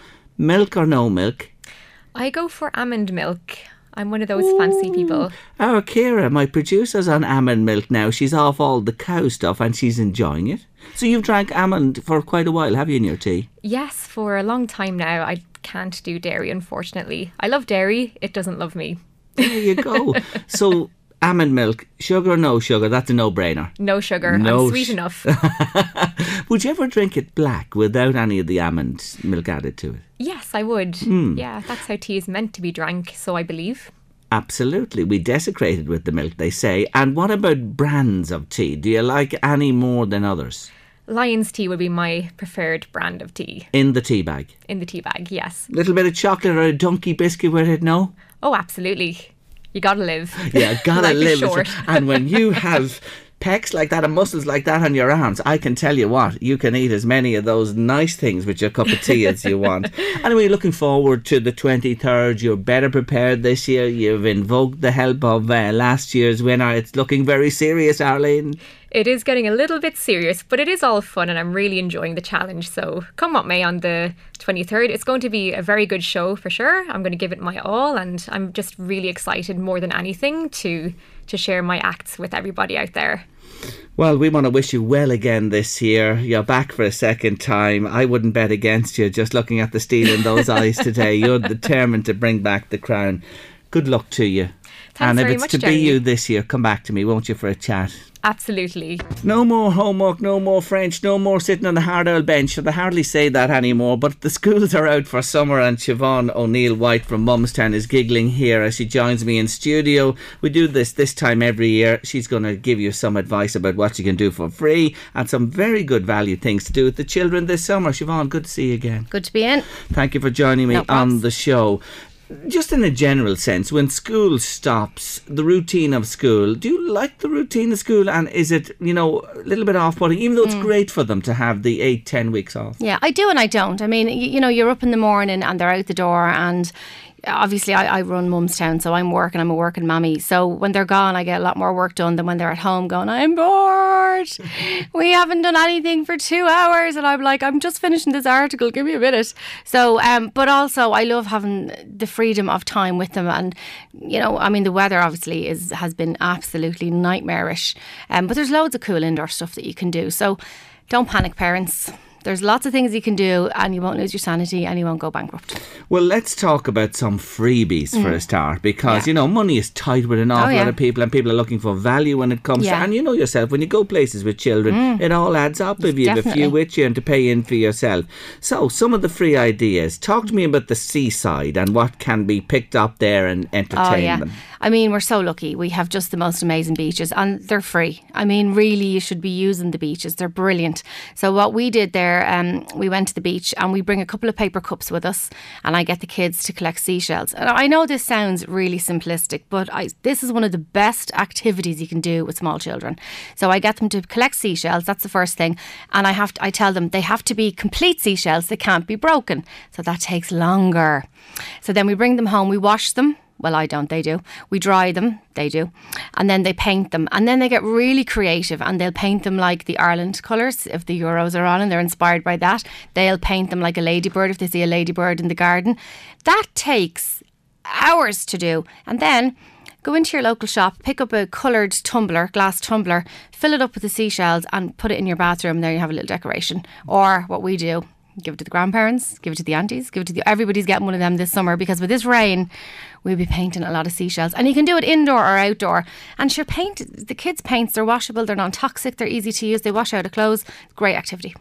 Milk or no milk? I go for almond milk. I'm one of those Ooh. fancy people. Our Kira, my producer's on almond milk now. She's off all the cow stuff and she's enjoying it. So you've drank almond for quite a while, have you, in your tea? Yes, for a long time now. I can't do dairy, unfortunately. I love dairy. It doesn't love me. There you go. So almond milk, sugar or no sugar? That's a no-brainer. No sugar. No I'm sweet sh- enough. Would you ever drink it black without any of the almond milk added to it? Yes, I would. Mm. Yeah, that's how tea is meant to be drank, so I believe. Absolutely. We desecrate it with the milk, they say. And what about brands of tea? Do you like any more than others? Lion's tea would be my preferred brand of tea. In the tea bag? In the tea bag, yes. Little bit of chocolate or a donkey biscuit with it, no? Oh, absolutely. You gotta live. Yeah, gotta Life live. is short. And when you have pecs like that and muscles like that on your arms, I can tell you what, you can eat as many of those nice things with your cup of tea as you want. Anyway, looking forward to the twenty-third. You're better prepared this year. You've invoked the help of uh, last year's winner. It's looking very serious, Arlene. It is getting a little bit serious, but it is all fun and I'm really enjoying the challenge. So come what may on the twenty-third. It's going to be a very good show for sure. I'm going to give it my all and I'm just really excited more than anything to to share my acts with everybody out there. Well, we want to wish you well again this year. You're back for a second time. I wouldn't bet against you just looking at the steel in those eyes today. You're determined to bring back the crown. Good luck to you. Thanks and if very it's much, to Jeremy. be you this year, come back to me, won't you, for a chat? Absolutely. No more homework, no more French, no more sitting on the hard old bench. They hardly say that anymore, but the schools are out for summer and Siobhan O'Neill White from Mumstown is giggling here as she joins me in studio. We do this this time every year. She's going to give you some advice about what you can do for free and some very good value things to do with the children this summer. Siobhan, good to see you again. Good to be in. Thank you for joining me No on props. the show. Just in a general sense, when school stops, the routine of school, do you like the routine of school? And is it, you know, a little bit off-putting, even though it's great for them to have the eight, ten weeks off? Yeah, I do and I don't. I mean, you, you know, you're up in the morning and they're out the door and obviously I, I run Mumstown, so I'm working, I'm a working mammy. So when they're gone, I get a lot more work done than when they're at home going, I'm bored. We haven't done anything for two hours. And I'm like, I'm just finishing this article. Give me a minute. So, um, but also I love having the freedom of time with them. And, you know, I mean, the weather obviously is has been absolutely nightmarish. Um, but there's loads of cool indoor stuff that you can do. So don't panic, parents. There's lots of things you can do and you won't lose your sanity and you won't go bankrupt. Well, let's talk about some freebies mm. for a start, because, yeah. you know, money is tight with an awful oh, yeah. lot of people, and people are looking for value when it comes yeah. to, and you know yourself, when you go places with children, mm. it all adds up if you have a few with you and to pay in for yourself. So, some of the free ideas. Talk to me about the seaside and what can be picked up there and entertain oh, yeah. them. I mean, we're so lucky. We have just the most amazing beaches and they're free. I mean, really, you should be using the beaches. They're brilliant. So what we did there, um, we went to the beach and we bring a couple of paper cups with us, and I get the kids to collect seashells. And I know this sounds really simplistic, but I, this is one of the best activities you can do with small children. So I get them to collect seashells. That's the first thing. And I have to, I tell them they have to be complete seashells. They can't be broken. So that takes longer. So then we bring them home. We wash them. Well, I don't, they do. We dry them, they do. And then they paint them. And then they get really creative and they'll paint them like the Ireland colours. If the Euros are on and they're inspired by that, they'll paint them like a ladybird if they see a ladybird in the garden. That takes hours to do. And then go into your local shop, pick up a coloured tumbler, glass tumbler, fill it up with the seashells and put it in your bathroom. There you have a little decoration. Or what we do, give it to the grandparents, give it to the aunties, give it to the... Everybody's getting one of them this summer, because with this rain, we'll be painting a lot of seashells. And you can do it indoor or outdoor. And sure, paint, the kids' paints, they're washable, they're non-toxic, they're easy to use, they wash out of clothes. Great activity.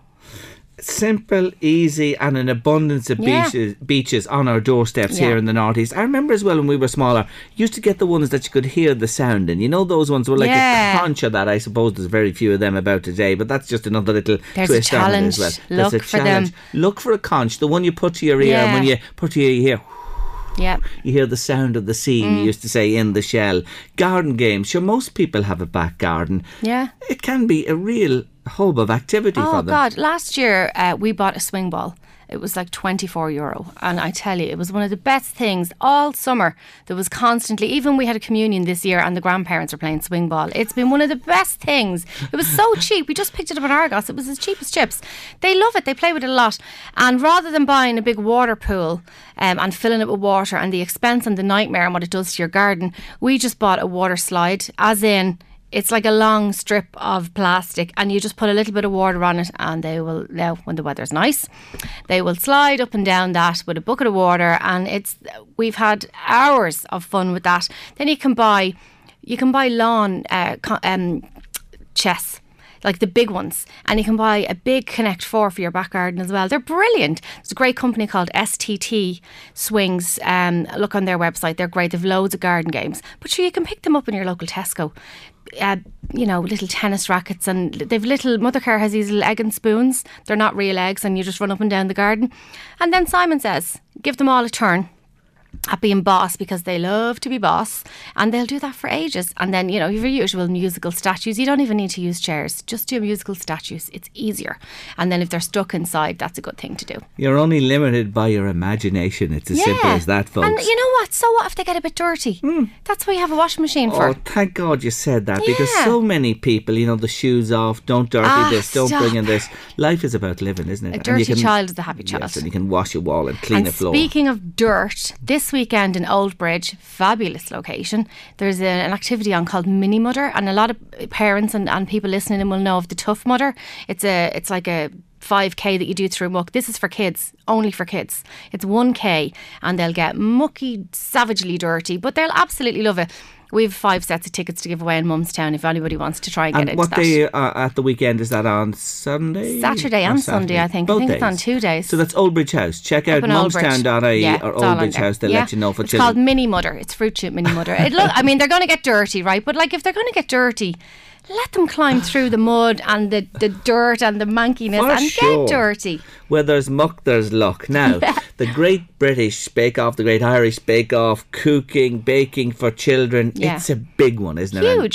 Simple, easy, and an abundance of yeah. beaches beaches on our doorsteps yeah. here in the northeast. I remember as well when we were smaller, used to get the ones that you could hear the sound in. You know, those ones were like yeah. a conch of that. I suppose there's very few of them about today, but that's just another little There's twist a challenge. on it as well. Look There's a for challenge. them. Look for a conch, the one you put to your ear, yeah. and when you put to your ear, you hear... Yeah. You hear the sound of the sea, mm. you used to say, in the shell. Garden games. Sure, most people have a back garden. Yeah. It can be a real hub of activity oh, for them. Oh, God. Last year, uh, we bought a swing ball. It was like twenty-four euro. And I tell you, it was one of the best things all summer. There was constantly, even we had a communion this year and the grandparents were playing swing ball. It's been one of the best things. It was so cheap. We just picked it up in Argos. It was as cheap as chips. They love it. They play with it a lot. And rather than buying a big water pool um, and filling it with water and the expense and the nightmare and what it does to your garden, we just bought a water slide, as in... It's like a long strip of plastic and you just put a little bit of water on it and they will, now when the weather's nice, they will slide up and down that with a bucket of water, and it's we've had hours of fun with that. Then you can buy, you can buy lawn uh, um, chess, like the big ones, and you can buy a big Connect four for your back garden as well. They're brilliant. There's a great company called S T T Swings. Um, look on their website. They're great. They've loads of garden games. But sure, you can pick them up in your local Tesco. Uh, you know, little tennis rackets, and they've little, Mothercare has these little egg and spoons. They're not real eggs, and you just run up and down the garden. And then Simon says, give them all a turn at being boss, because they love to be boss, and they'll do that for ages. And then, you know, your usual musical statues, you don't even need to use chairs, just do musical statues. It's easier. And then if they're stuck inside, that's a good thing to do. You're only limited by your imagination. It's as yeah. simple as that, folks. And you know what, so what if they get a bit dirty? Mm. That's why you have a washing machine for. Oh, thank God you said that, yeah. because so many people, you know, the shoes off, don't dirty ah, this, don't stop. bring in this. Life is about living, isn't it? A dirty can, child is a happy child. Yes, and you can wash a wall and clean and a floor. Speaking of dirt, this weekend in Old Bridge, fabulous location, there's a, an activity on called Mini Mudder, and a lot of parents and, and people listening in will know of the Tough Mudder. It's a it's like a five K that you do through muck. This is for kids, only for kids. It's one K and they'll get mucky, savagely dirty, but they'll absolutely love it. We have five sets of tickets to give away in Mumstown if anybody wants to try and get and into what that. What day uh, at the weekend is that on? Sunday? Saturday and Sunday, I think. Both I think days. it's on two days. So that's Old Bridge House. Check out mumstown dot I E yeah, or Old Bridge House. They'll yeah. let you know for it's children. It's called Mini Mudder. It's Fruit Shoot Mini Mudder. It look, I mean, they're going to get dirty, right? But like, if they're going to get dirty, let them climb through the mud and the, the dirt and the mankiness For and sure. get dirty. Where there's muck, there's luck. Now, the Great British Bake Off, the Great Irish Bake Off, cooking, baking for children, yeah. it's a big one, isn't it? Huge.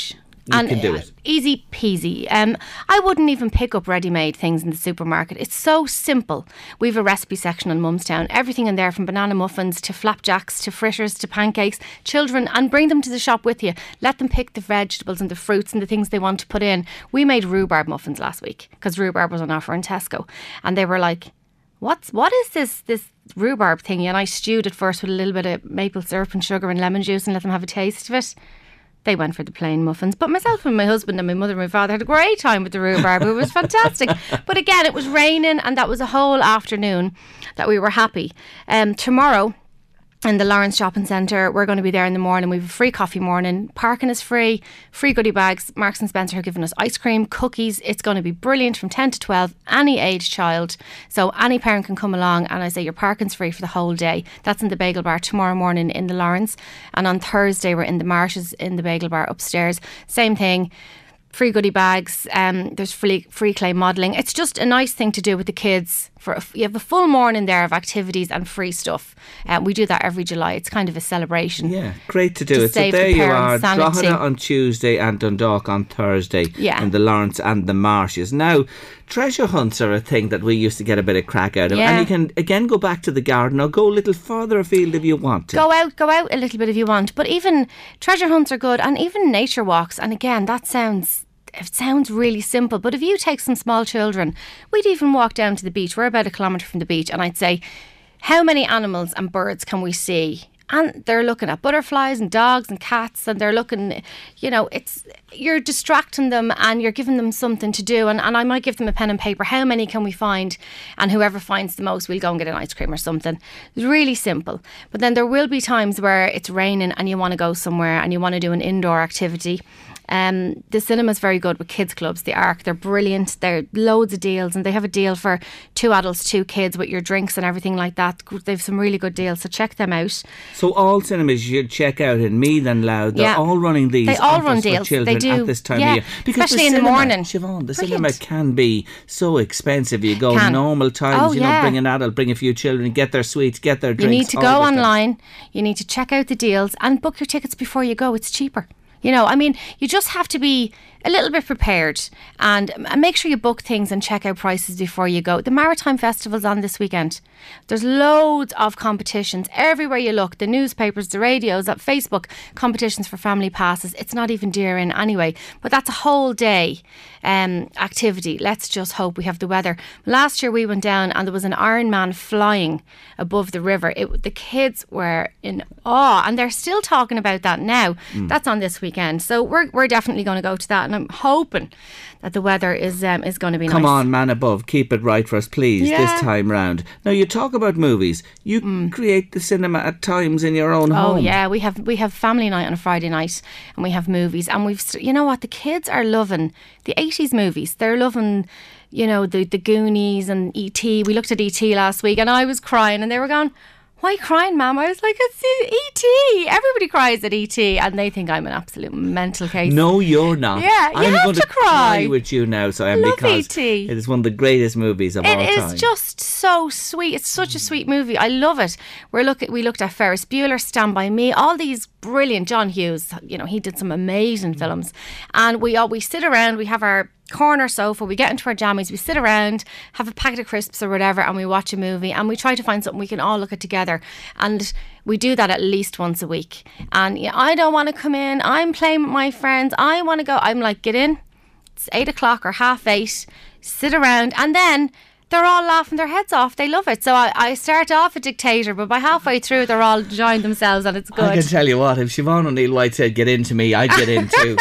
You and can do uh, it. Easy peasy. Um, I wouldn't even pick up ready-made things in the supermarket. It's so simple. We have a recipe section on Mumstown. Everything in there, from banana muffins to flapjacks to fritters to pancakes. Children, and bring them to the shop with you. Let them pick the vegetables and the fruits and the things they want to put in. We made rhubarb muffins last week because rhubarb was on offer in Tesco, and they were like, "What's what is this this rhubarb thingy?" And I stewed it first with a little bit of maple syrup and sugar and lemon juice and let them have a taste of it. They went for the plain muffins. But myself and my husband and my mother and my father had a great time with the rhubarb. It was fantastic. But again, it was raining, and that was a whole afternoon that we were happy. Um, tomorrow, in the Lawrence Shopping Centre, we're going to be there in the morning. We have a free coffee morning. Parking is free. Free goodie bags. Marks and Spencer have given us ice cream, cookies. It's going to be brilliant from ten to twelve. Any age child. So any parent can come along, and I say your parking's free for the whole day. That's in the Bagel Bar tomorrow morning in the Lawrence. And on Thursday we're in the Marshes in the Bagel Bar upstairs. Same thing. Free goodie bags. Um, there's free free clay modelling. It's just a nice thing to do with the kids. For a, you have a full morning there of activities and free stuff. Um, we do that every July. It's kind of a celebration. Yeah, great to do to it. So save there the you are, parents' sanity. Drogheda on Tuesday and Dundalk on Thursday. Yeah. And the Lawrence and the Marshes. Now, treasure hunts are a thing that we used to get a bit of crack out of. Yeah. And you can again go back to the garden or go a little further afield if you want to. Go out, go out a little bit if you want. But even treasure hunts are good, and even nature walks. And again, that sounds... It sounds really simple, but if you take some small children, we'd even walk down to the beach. We're about a kilometre from the beach, and I'd say, how many animals and birds can we see? And they're looking at butterflies and dogs and cats, and they're looking, you know, it's you're distracting them and you're giving them something to do. And, and I might give them a pen and paper. How many can we find? And whoever finds the most, we'll go and get an ice cream or something. It's really simple. But then there will be times where it's raining and you want to go somewhere and you want to do an indoor activity. Um, the cinema's very good with kids clubs. The Arc, they're brilliant. They're loads of deals, and they have a deal for two adults, two kids with your drinks and everything like that. They've some really good deals, so check them out. So all cinemas you should check out in Meath and Louth. They're Yeah. all running these They all offers run for deals. children They do. at this time Yeah. of year. Because Especially in the cinema, morning. Siobhan, the Brilliant. cinema can be so expensive. You go Can. normal times, Oh, you know, yeah. bring an adult, bring a few children, get their sweets, get their You drinks. need to all go of it. online. You need to check out the deals and book your tickets before you go. It's cheaper. You know, I mean, you just have to be a little bit prepared and make sure you book things and check out prices before you go. The Maritime Festival's on this weekend. There's loads of competitions everywhere you look. The newspapers, the radios, at Facebook, competitions for family passes. It's not even dear in anyway, but that's a whole day um, activity. Let's just hope we have the weather. Last year we went down and there was an Iron Man flying above the river. It, the kids were in awe, and they're still talking about that now. Mm. That's on this weekend. So we're we're definitely going to go to that, and I'm hoping that the weather is um, is going to be Come nice. on, man above, keep it right for us, please, Yeah. this time round. Now, you talk about movies. You Mm. create the cinema at times in your own Oh home. yeah, we have we have family night on a Friday night, and we have movies, and we've st- you know what, the kids are loving the eighties movies. They're loving, you know, the the Goonies and E T. We looked at E T last week, and I was crying, and they were going, "Why crying, Mum?" I was like, "It's E T. Everybody cries at E T, and they think I'm an absolute mental case." No, you're not. Yeah, you I'm have going to cry. with you now, so I'm Love because E T. it is one of the greatest movies of It all is time. just so sweet. It's such a sweet movie. I love it. We're look at, we looked at Ferris Bueller, Stand By Me, all these brilliant. John Hughes, you know, he did some amazing films. And we all we sit around, we have our corner sofa, we get into our jammies, we sit around, have a packet of crisps or whatever, and we watch a movie, and we try to find something we can all look at together. And we do that at least once a week. And yeah, I don't want to come in, I'm playing with my friends, I want to go. I'm like, get in, it's eight o'clock or half eight, sit around, and then they're all laughing their heads off. They love it. So I, I start off a dictator, but by halfway through, they're all enjoying themselves, and it's good. I can tell you what, if Siobhan O'Neill White said get into me, I'd get in too.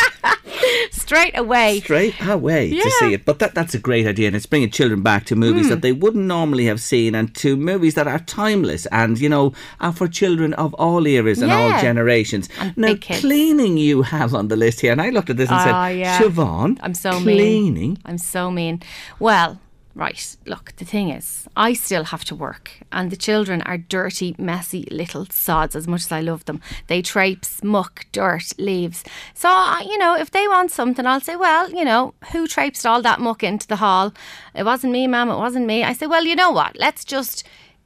Straight away. Straight away Yeah. to see it. But that that's a great idea, and it's bringing children back to movies Mm. that they wouldn't normally have seen, and to movies that are timeless and, you know, are for children of all eras and all Yeah. generations. And now, big kids. cleaning you have on the list here, and I looked at this and Oh, said, yeah. Siobhan, I'm so cleaning. mean. I'm so mean. Well, right, look, the thing is, I still have to work, and the children are dirty, messy little sods, as much as I love them. They traipse, muck, dirt, leaves. So, I- you know, if they want something, I'll say, well, you know, who traipsed all that muck into the hall? It wasn't me, Mum, it wasn't me. I say, well, you know what, let's just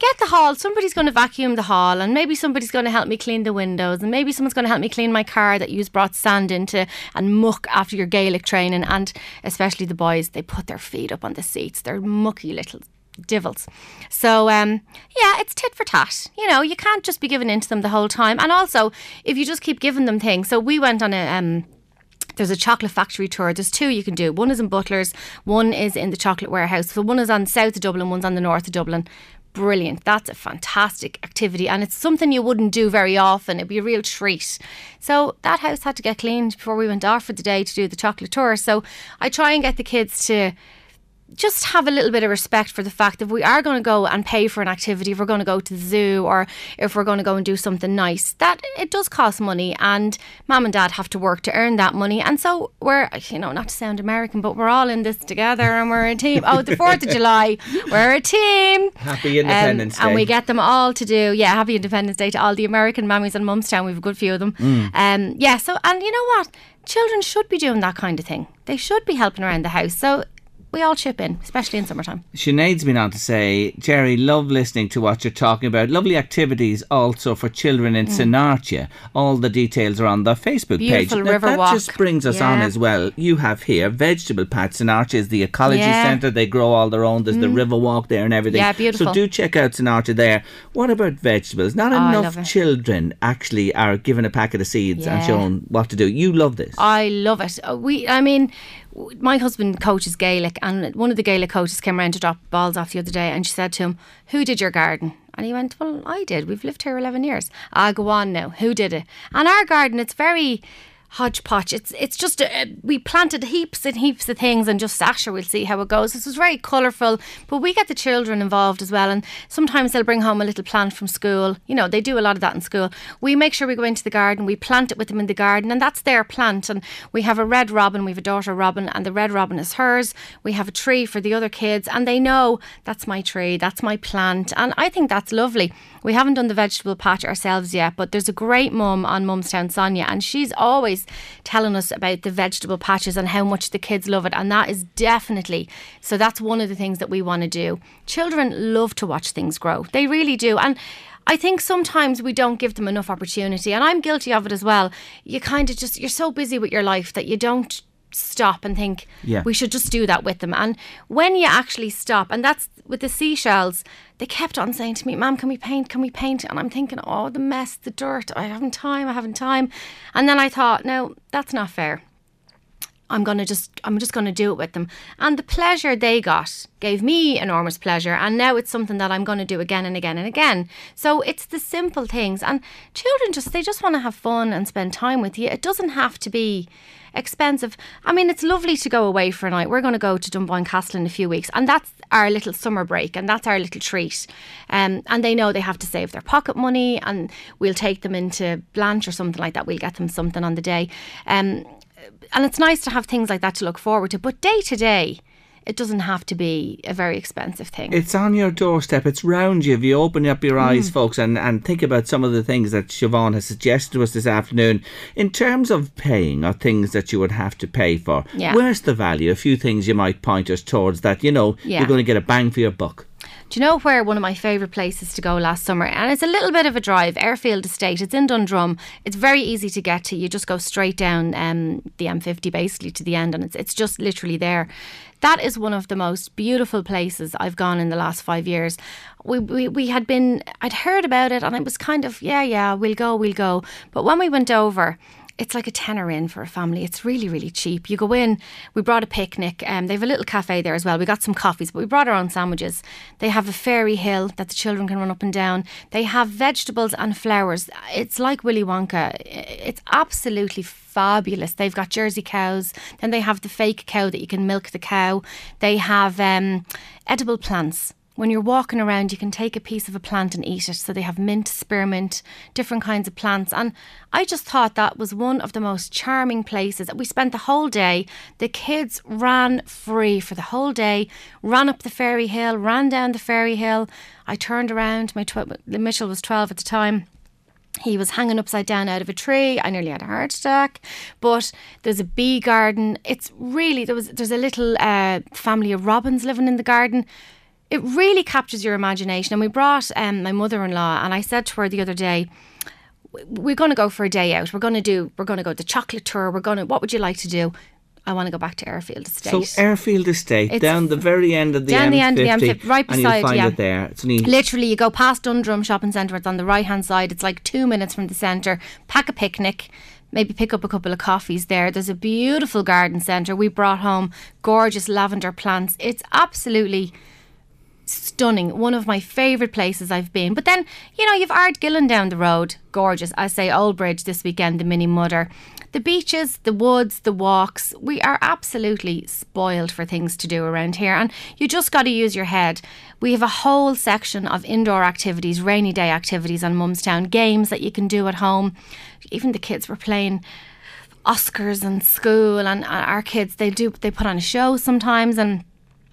get the hall. Somebody's going to vacuum the hall, and maybe somebody's going to help me clean the windows, and maybe someone's going to help me clean my car that you've brought sand into and muck after your Gaelic training. And especially the boys, they put their feet up on the seats. They're mucky little divils. So um yeah, it's tit for tat. You know, you can't just be giving in to them the whole time. And also, if you just keep giving them things. So we went on a um there's a chocolate factory tour. There's two you can do. One is in Butlers, one is in the chocolate warehouse. So one is on the south of Dublin, one's on the north of Dublin. Brilliant. That's a fantastic activity, and it's something you wouldn't do very often. It'd be a real treat. So that house had to get cleaned before we went off for the day to do the chocolate tour. So I try and get the kids to just have a little bit of respect for the fact that if we are going to go and pay for an activity, if we're going to go to the zoo, or if we're going to go and do something nice, that it does cost money, and mum and dad have to work to earn that money. And so we're, you know, not to sound American, but we're all in this together, and we're a team. Oh, the fourth of July, we're a team. Happy Independence um, Day. And we get them all to do, yeah, Happy Independence Day to all the American mammies and Mumstown. We've a good few of them. Mm. Um, yeah, so, and you know what? Children should be doing that kind of thing. They should be helping around the house. So we all chip in, especially in summertime. Sinead's been on to say, Jerry, love listening to what you're talking about. Lovely activities also for children in mm. Sinartia. All the details are on the Facebook Beautiful page. river now, that walk. just brings us yeah. on as well. You have here Vegetable Patch. Sinartia is the ecology yeah. centre. They grow all their own. There's mm. the river walk there and everything. Yeah, beautiful. So do check out Sinartia there. What about vegetables? Not oh, enough children actually are given a packet of seeds yeah. and shown what to do. You love this. I love it. We, I mean, my husband coaches Gaelic, and one of the Gaelic coaches came around to drop balls off the other day, and she said to him, "Who did your garden?" And he went, "Well, I did. We've lived here eleven years. Ah, go on now. Who did it?" And our garden, it's very hodgepodge. It's it's just uh, we planted heaps and heaps of things, and just Sasha, we'll see how it goes. This was very colourful, but we get the children involved as well, and sometimes they'll bring home a little plant from school. You know, they do a lot of that in school. We make sure we go into the garden, we plant it with them in the garden, and that's their plant. And we have a red robin, we have a daughter robin, and the red robin is hers. We have a tree for the other kids, and they know that's my tree, that's my plant, and I think that's lovely. We haven't done the vegetable patch ourselves yet, but there's a great mum on Mumstown, Sonia, and she's always telling us about the vegetable patches and how much the kids love it, and that is definitely, so that's one of the things that we want to do. Children love to watch things grow. They really do. And I think sometimes we don't give them enough opportunity, and I'm guilty of it as well. You kind of just, you're so busy with your life that you don't stop and think yeah. we should just do that with them. And when you actually stop, and that's with the seashells, they kept on saying to me, "Ma'am, can we paint, can we paint?" And I'm thinking, oh, the mess, the dirt, I haven't time, I haven't time. And then I thought, no, that's not fair. I'm going to just, I'm just going to do it with them. And the pleasure they got gave me enormous pleasure. And now it's something that I'm going to do again and again and again. So it's the simple things. And children just, they just want to have fun and spend time with you. It doesn't have to be expensive. I mean, it's lovely to go away for a night. We're going to go to Dunboyne Castle in a few weeks, and that's our little summer break, and that's our little treat. Um, and they know they have to save their pocket money, and we'll take them into Blanche or something like that. We'll get them something on the day. Um, and it's nice to have things like that to look forward to. But day to day, it doesn't have to be a very expensive thing. It's on your doorstep. It's round you. If you open up your eyes, mm. folks, and, and think about some of the things that Siobhan has suggested to us this afternoon, in terms of paying or things that you would have to pay for, yeah. where's the value? A few things you might point us towards that, you know, yeah. you're going to get a bang for your buck. Do you know where one of my favourite places to go last summer? And it's a little bit of a drive, Airfield Estate. It's in Dundrum. It's very easy to get to. You just go straight down um, the M fifty basically to the end, and it's it's just literally there. That is one of the most beautiful places I've gone in the last five years. We, we we had been, I'd heard about it, and it was kind of, yeah, yeah, we'll go, we'll go. But when we went over, it's like a tenner in for a family. It's really, really cheap. You go in, we brought a picnic, and um, they have a little cafe there as well. We got some coffees, but we brought our own sandwiches. They have a fairy hill that the children can run up and down. They have vegetables and flowers. It's like Willy Wonka. It's absolutely fabulous. They've got Jersey cows. Then they have the fake cow that you can milk the cow. They have um, edible plants. When you're walking around, you can take a piece of a plant and eat it. So they have mint, spearmint, different kinds of plants. And I just thought that was one of the most charming places. We spent the whole day. The kids ran free for the whole day, ran up the fairy hill, ran down the fairy hill. I turned around. My tw- Mitchell was twelve at the time. He was hanging upside down out of a tree. I nearly had a heart attack. But there's a bee garden. It's really, there was there's a little uh, family of robins living in the garden. it really captures your imagination. And we brought um, my mother-in-law, and I said to her the other day, we're going to go for a day out. We're going to do, we're going to go the chocolate tour. We're going to, what would you like to do? I want to go back to Airfield Estate. So Airfield Estate, It's down the very end of the down M fifty, the end of the M fifty, right and beside, you'll find yeah. it there. It's neat. Literally, you go past Dundrum Shopping Centre. It's on the right hand side. It's like two minutes from the centre. Pack a picnic. Maybe pick up a couple of coffees there. There's a beautiful garden centre. We brought home gorgeous lavender plants. It's absolutely stunning. One of my favourite places I've been. But then, you know, you've Ardgillan down the road. Gorgeous. I say Old Bridge this weekend, the Mini Mudder. The beaches, the woods, the walks. We are absolutely spoiled for things to do around here. And you just got to use your head. We have a whole section of indoor activities, rainy day activities on Mumstown. Games that you can do at home. Even the kids were playing Oscars in school. And our kids, they do, they put on a show sometimes, and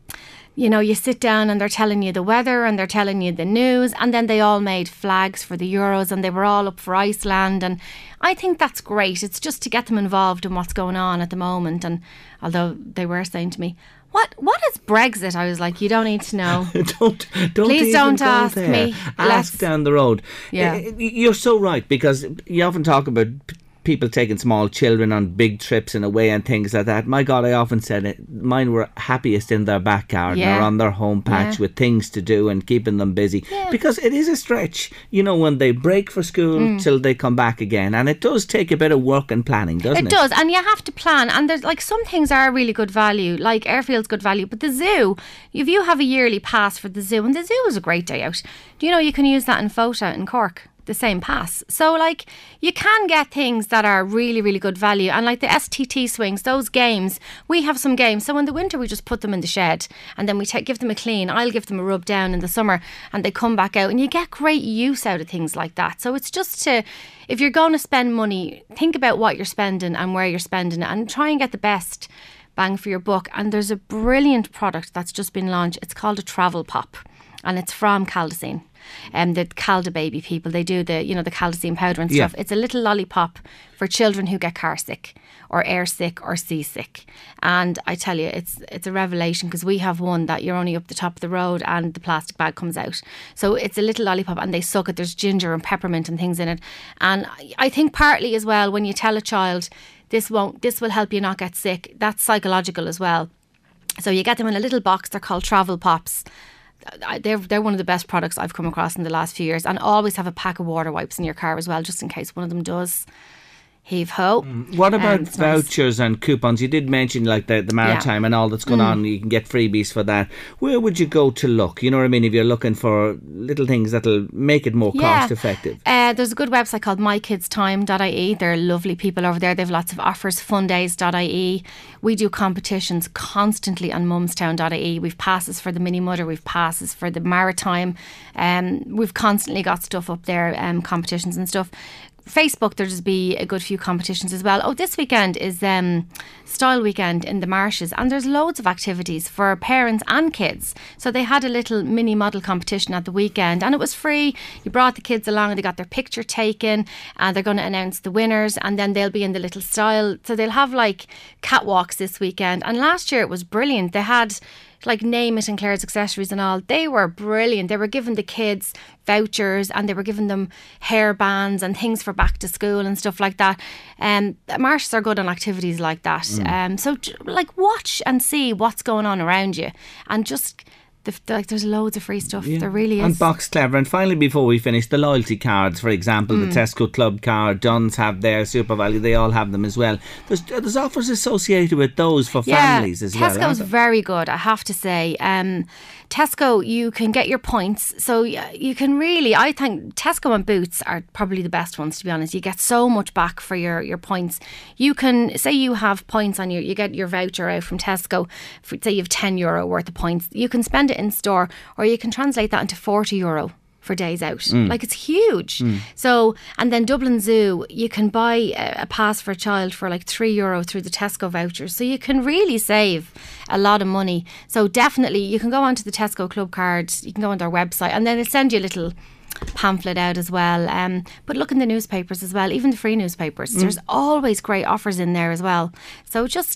you know, you sit down and they're telling you the weather and they're telling you the news, and then they all made flags for the Euros and they were all up for Iceland, and I think that's great. It's just to get them involved in what's going on at the moment. And although they were saying to me, What what is Brexit? I was like, you don't need to know. don't don't Please even don't go ask there. me. Ask Let's- down the road. Yeah. Uh, You're so right, because you often talk about p- people taking small children on big trips and away and things like that. My God, I often said it. Mine were happiest in their back garden Yeah. or on their home patch Yeah. with things to do and keeping them busy. Yeah. Because it is a stretch, you know, when they break for school Mm. till they come back again. And it does take a bit of work and planning, doesn't it? It does, and you have to plan. And there's like some things are really good value, like Airfield's good value. But the zoo, if you have a yearly pass for the zoo, and the zoo is a great day out. Do you know you can use that in Fota in Cork? The same pass. So like you can get things that are really really good value. And like the S T T swings, those games, we have some games, so in the winter we just put them in the shed and then we take, give them a clean. I'll give them a rub down in the summer and they come back out, and you get great use out of things like that. So it's just to, if you're going to spend money, think about what you're spending and where you're spending it, and try and get the best bang for your buck. And there's a brilliant product that's just been launched. It's called a Travel Pop, and it's from Caldacine. And um, the Calda baby people, they do the, you know, the Caldacine powder and stuff. Yeah. It's a little lollipop for children who get car sick or air sick or seasick. And I tell you, it's it's a revelation, because we have one that you're only up the top of the road and the plastic bag comes out. So it's a little lollipop and they suck it. There's ginger and peppermint and things in it. And I- I think partly as well, when you tell a child this won't, this will help you not get sick, that's psychological as well. So you get them in a little box. They're called Travel Pops. I- They're they're one of the best products I've come across in the last few years. And always have a pack of water wipes in your car as well, just in case one of them does heave ho. What about Um, it's nice. vouchers and coupons? You did mention like the, the maritime and all that's going Mm. on. You can get freebies for that. Where would you go to look? You know what I mean? If you're looking for little things that'll make it more Yeah. cost effective. Uh, there's a good website called my kids time dot I E. They're lovely people over there. They have lots of offers. fun days dot I E. We do competitions constantly on mumstown dot I E. We've passes for the Mini Mudder. We've passes for the Maritime. Um, we've constantly got stuff up there, um, competitions and stuff. Facebook, there'll just be a good few competitions as well. Oh, this weekend is um, Style Weekend in the Marshes, and there's loads of activities for parents and kids. So they had a little mini model competition at the weekend, and it was free. You brought the kids along and they got their picture taken, and they're going to announce the winners, and then they'll be in the little style. So they'll have like catwalks this weekend. And last year it was brilliant. They had like Name It and Claire's Accessories and all. They were brilliant. They were giving the kids vouchers and they were giving them hair bands and things for back to school and stuff like that. Um, Marshes are good on activities like that. Mm. Um, so j- like watch and see what's going on around you, and just the, the, like there's loads of free stuff. There really is. And Box Clever. And finally, before we finish, the loyalty cards, for example, Mm. the Tesco Club card, Dunn's have their Super Value, they all have them as well. There's, there's offers associated with those for families as well. Tesco's aren't there? very good, I have to say. Um, Tesco, you can get your points. So y- you can really, I think Tesco and Boots are probably the best ones, to be honest. You get so much back for your, your points. You can, say you have points on you, you get your voucher out from Tesco, for, say you have ten euro worth of points. You can spend it in store, or you can translate that into forty euro for days out. Mm. Like, it's huge. Mm. So, and then Dublin Zoo, you can buy a, a pass for a child for like three euro through the Tesco vouchers. So you can really save a lot of money. So definitely you can go onto the Tesco Club card, you can go on their website, and then it'll send you a little pamphlet out as well. Um, but look in the newspapers as well, even the free newspapers. Mm. There's always great offers in there as well. So just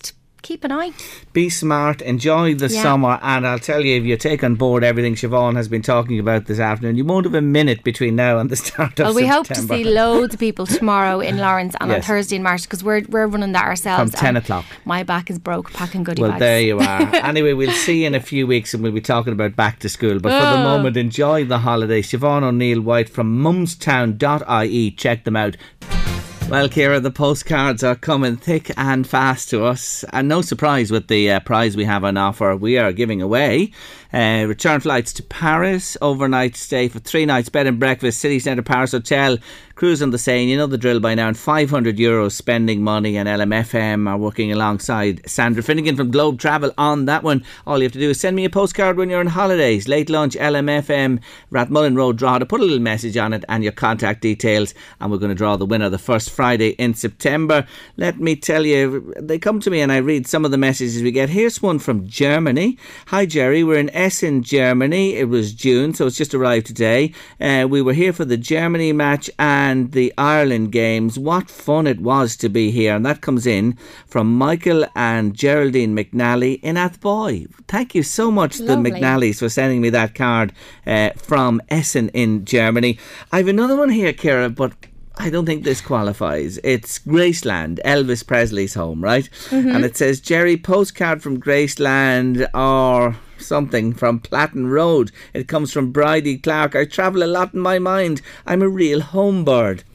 keep an eye. Be smart, enjoy the Yeah. summer, and I'll tell you, if you take on board everything Siobhan has been talking about this afternoon, you won't have a minute between now and the start of Well, we September. hope to see loads of people tomorrow in Lawrence and on Yes. Thursday in March, because we're we're running that ourselves. From ten and o'clock. My back is broke packing goodie Well, bags. there you are. Anyway, we'll see you in a few weeks and we'll be talking about back to school. But for the Oh. moment, enjoy the holidays. Siobhan O'Neill White from mumstown dot I E. Check them out. Well, Ciara, the postcards are coming thick and fast to us. And no surprise with the uh, prize we have on offer. We are giving away uh, return flights to Paris, overnight stay for three nights, bed and breakfast, City Centre Paris Hotel, cruise on the Seine. You know the drill by now. And five hundred euros spending money. And L M F M are working alongside Sandra Finnegan from Globe Travel on that one. All you have to do is send me a postcard when you're on holidays. Late lunch, L M F M, Rathmullen Road, Drogheda. Put a little message on it and your contact details. And we're going to draw the winner the first Friday in September. Let me tell you, they come to me and I read some of the messages we get. Here's one from Germany. Hi Jerry, we're in Essen, Germany. It was June, so it's just arrived today. Uh, we were here for the Germany match and the Ireland games. What fun it was to be here. And that comes in from Michael and Geraldine McNally in Athboy. Thank you so much, Lovely. the McNallys, for sending me that card uh, from Essen in Germany. I have another one here, Ciara, but I don't think this qualifies. It's Graceland, Elvis Presley's home, right? Mm-hmm. And it says, Jerry, postcard from Graceland or something from Platten Road. It comes from Bridie Clark. I travel a lot in my mind. I'm a real home bird.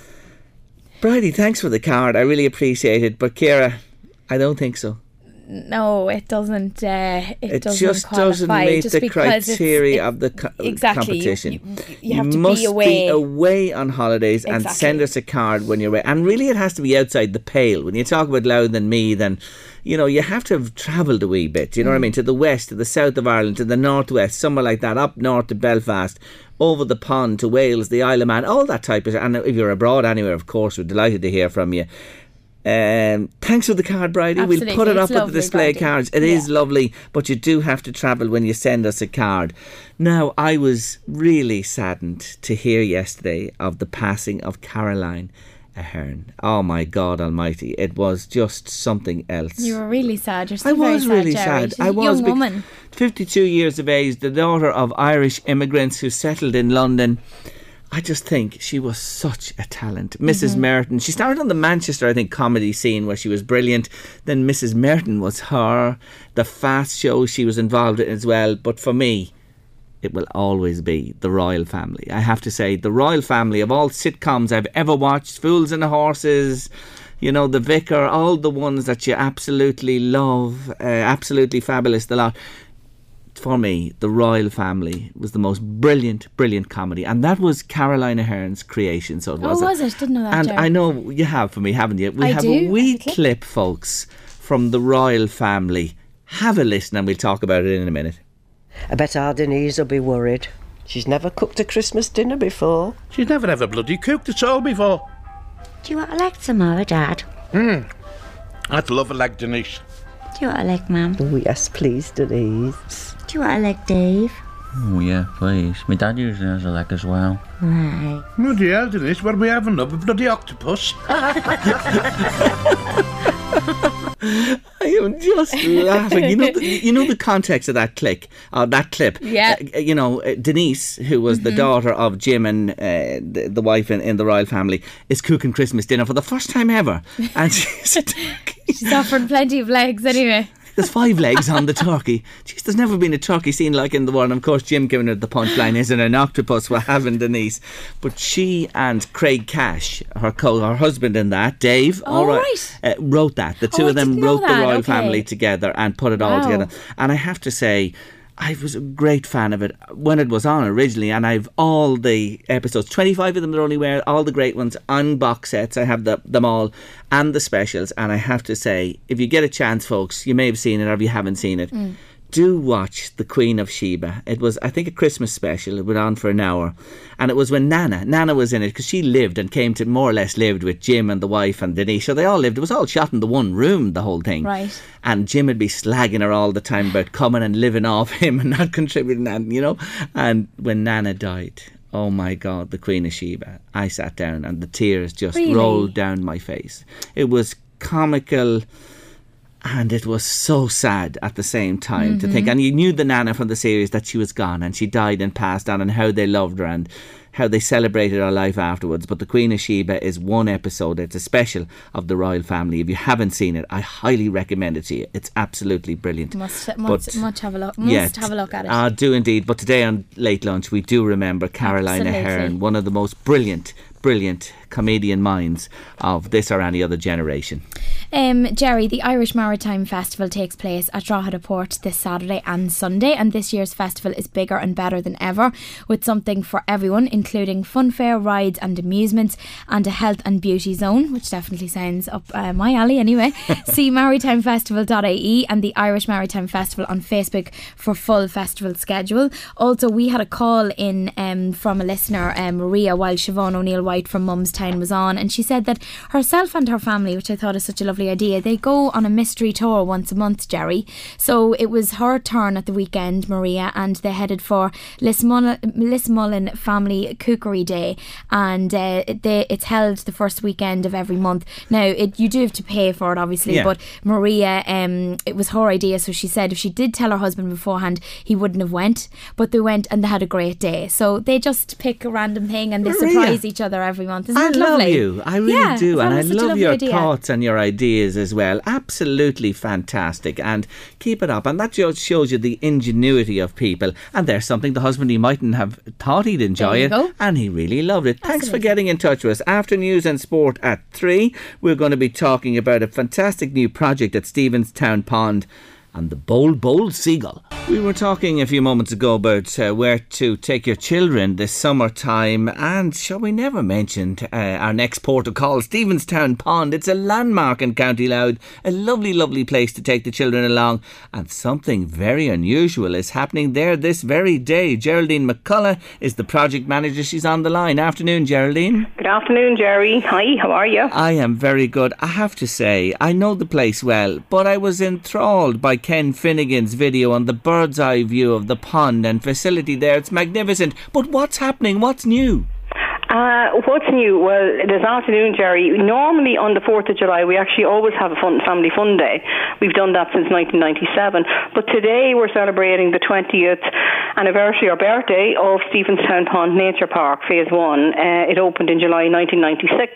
Bridie, thanks for the card. I really appreciate it. But Ciara, I don't think so. No, it doesn't. Uh, it, It doesn't just qualify, doesn't meet just the because it's- criteria it- of the co- exactly. You- competition. You, you have to must be away. away on holidays and Exactly. send us a card when you're away. And really, it has to be outside the pale. When you talk about Louth and Meath, then you know you have to have travelled a wee bit. You know Mm. what I mean? To the west, to the south of Ireland, to the northwest, somewhere like that, up north to Belfast, over the pond to Wales, the Isle of Man, all that type of. And if you're abroad anywhere, of course, we're delighted to hear from you. Um, thanks for the card, Bridie. We'll Absolutely. put it It's up at the lovely, display Bridie. cards. It is Yeah. lovely, but you do have to travel when you send us a card. Now, I was really saddened to hear yesterday of the passing of Caroline Ahern. Oh my God Almighty! It was just something else. You were really sad. You're I still very was sad, really Jerry. sad. She's I a was. young bec- woman. fifty-two years of age, the daughter of Irish immigrants who settled in London. I just think she was such a talent. Missus Mm-hmm. Merton, she started on the Manchester, I think, comedy scene where she was brilliant. Then Missus Merton was her. The Fast Show she was involved in as well. But for me, it will always be the Royal Family. I have to say, the Royal Family of all sitcoms I've ever watched, Fools and Horses, you know, The Vicar, all the ones that you absolutely love, uh, absolutely fabulous, the lot. For me, the Royal Family was the most brilliant, brilliant comedy. And that was Caroline Ahern's creation, so it Oh, was. was it? Didn't know that, And Jerry. I know you have for me, haven't you? We I have do. a wee Have a clip. clip, folks, from the Royal Family. Have a listen and we'll talk about it in a minute. I bet our Denise will be worried. She's never cooked a Christmas dinner before. She's never ever bloody cooked at all before. Do you want a leg tomorrow, Dad? I'd love a leg, Denise. Do you want a leg, Mum? Oh, yes, please, Denise. Do you want a leg, Dave? Oh, yeah, please. My dad usually has a leg as well. Right. Bloody hell, Denise, what are we having up? A bloody octopus? I am just laughing. You know, the, you know the context of that click, uh, that clip. Yeah. Uh, you know, uh, Denise, who was the daughter of Jim and uh, the, the wife in, in the Royal Family, is cooking Christmas dinner for the first time ever, and she's. She's offering plenty of legs anyway. There's five legs on the turkey. Jeez, there's never been a turkey scene like in the world. And of course, Jim giving her the punchline, isn't an octopus, we're having Denise. But she and Craig Cash, her co, her husband in that, Dave, Oh, all right, right. Uh, wrote that. The two Oh, I of them didn't know wrote the that, Royal okay. Family together and put it all Wow. together. And I have to say, I was a great fan of it when it was on originally, and I've all the episodes, twenty-five of them, they're only where all the great ones on box sets. I have the, them all and the specials, and I have to say, if you get a chance, folks, you may have seen it or if you haven't seen it, Mm. do watch The Queen of Sheba. It was, I think, a Christmas special. It went on for an hour, and it was when Nana Nana was in it, because she lived and came to more or less lived with Jim and the wife and Denise. So they all lived. It was all shot in the one room, the whole thing. Right. And Jim would be slagging her all the time about coming and living off him and not contributing, and you know. And when Nana died, oh my God, the Queen of Sheba, I sat down and the tears just Really? rolled down my face. It was comical And it was so sad at the same time Mm-hmm. to think, and you knew the Nana from the series that she was gone and she died and passed on, and how they loved her and how they celebrated her life afterwards. But The Queen of Sheba is one episode. It's a special of the royal family. If you haven't seen it, I highly recommend it to you. It's absolutely brilliant. Must, must, But- must have a look. Must Yeah, have a look at it. I do indeed. But today on Late Lunch, we do remember Caroline Absolutely. Aherne, one of the most brilliant, brilliant comedian minds of this or any other generation. Um, Jerry, the Irish Maritime Festival takes place at Drogheda Port this Saturday and Sunday, and this year's festival is bigger and better than ever, with something for everyone, including funfair, rides and amusements, and a health and beauty zone, which definitely sounds up uh, my alley anyway. See maritime festival dot I E and the Irish Maritime Festival on Facebook for full festival schedule. Also, we had a call in um, from a listener, um, Maria, while Siobhan O'Neill White from Mumstown was on, and she said that herself and her family, which I thought is such a lovely idea, they go on a mystery tour once a month, Jerry. So it was her turn at the weekend, Maria, and they headed for Lismullen, Lismullen Family Cookery Day, and uh, they, it's held the first weekend of every month. Now, it, you do have to pay for it, obviously, Yeah. but Maria, um, it was her idea, so she said if she did tell her husband beforehand, he wouldn't have went, but they went and they had a great day. So they just pick a random thing and they Maria, surprise each other every month. Isn't I it love lovely? you. I really Yeah, do. I And thought I it was such a love lovely your idea. thoughts and your ideas as well. Absolutely fantastic. And keep it up. And that just shows you the ingenuity of people. And there's something the husband, he mightn't have thought he'd enjoy There you it. go. And he really loved it. Thanks for Absolutely. getting in touch with us. After news and sport at three, we're going to be talking about a fantastic new project at Stephenstown Pond and the Bold Bold Seagull. We were talking a few moments ago about uh, where to take your children this summertime, and shall we never mention uh, our next port of call, Stephenstown Pond. It's a landmark in County Louth, a lovely, lovely place to take the children along, and something very unusual is happening there this very day. Geraldine McCullough is the project manager. She's on the line. Afternoon, Geraldine. Good afternoon, Jerry. Hi, how are you? I am very good. I have to say, I know the place well, but I was enthralled by Ken Finnegan's video on the bird's eye view of the pond and facility there. It's magnificent. But what's happening? What's new? Uh, what's new? Well, this afternoon, Jerry, normally on the fourth of July, we actually always have a fun, family fun day. We've done that since nineteen ninety-seven. But today we're celebrating the twentieth anniversary or birthday of Stephenstown Pond Nature Park, Phase one. Uh, it opened in July nineteen ninety-six.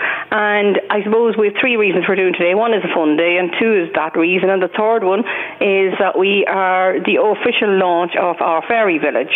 And I suppose we have three reasons for doing today. One is a fun day, and two is that reason. And the third one is that we are the official launch of our fairy village,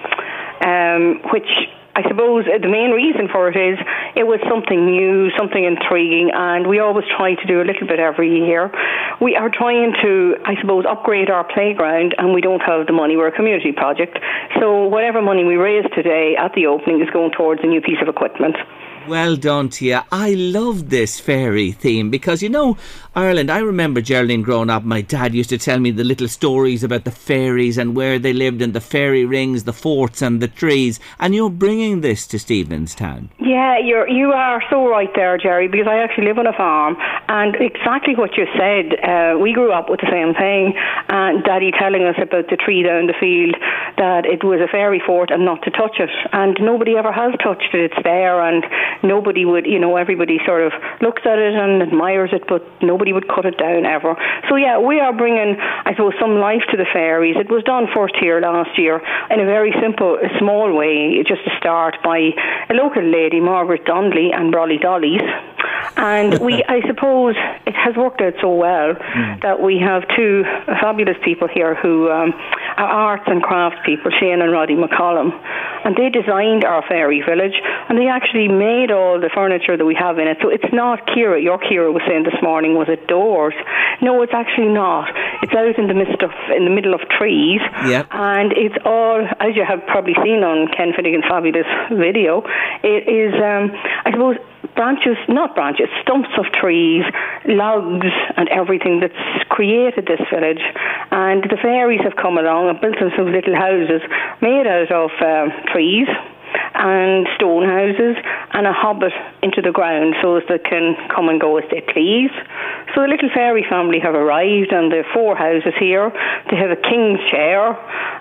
um, which I suppose the main reason for it is it was something new, something intriguing, and we always try to do a little bit every year. We are trying to, I suppose, upgrade our playground, and we don't have the money. We're a community project. So whatever money we raise today at the opening is going towards a new piece of equipment. Well done to you. I love this fairy theme because, you know, Ireland, I remember, Geraldine, growing up, my dad used to tell me the little stories about the fairies and where they lived and the fairy rings, the forts and the trees. And you're bringing this to Stephenstown. Yeah, you're, you are so right there, Jerry, because I actually live on a farm, and exactly what you said, uh, we grew up with the same thing, and Daddy telling us about the tree down the field, that it was a fairy fort and not to touch it, and nobody ever has touched it. It's there, and nobody would, you know, everybody sort of looks at it and admires it, but nobody would cut it down ever. So yeah, we are bringing, I suppose, some life to the fairies. It was done first here last year in a very simple, small way, just to start by a local lady, Margaret Donnelly and Brolly Dollies. And we, I suppose, it has worked out so well mm. that we have two fabulous people here who um, are arts and crafts people, Shane and Roddy McCollum. And they designed our fairy village, and they actually made all the furniture that we have in it. So it's not Kira, your Kira was saying this morning, was it doors? No, it's actually not. It's out in the midst of, in the middle of trees. Yep. And it's all, as you have probably seen on Ken Finnegan's fabulous video, it is, um, I suppose, branches, not branches, stumps of trees, logs and everything that's created this village. And the fairies have come along and built them some little houses made out of um, trees and stone houses and a hobbit into the ground so as they can come and go as they please. So the little fairy family have arrived, and there are four houses here. They have a king's chair,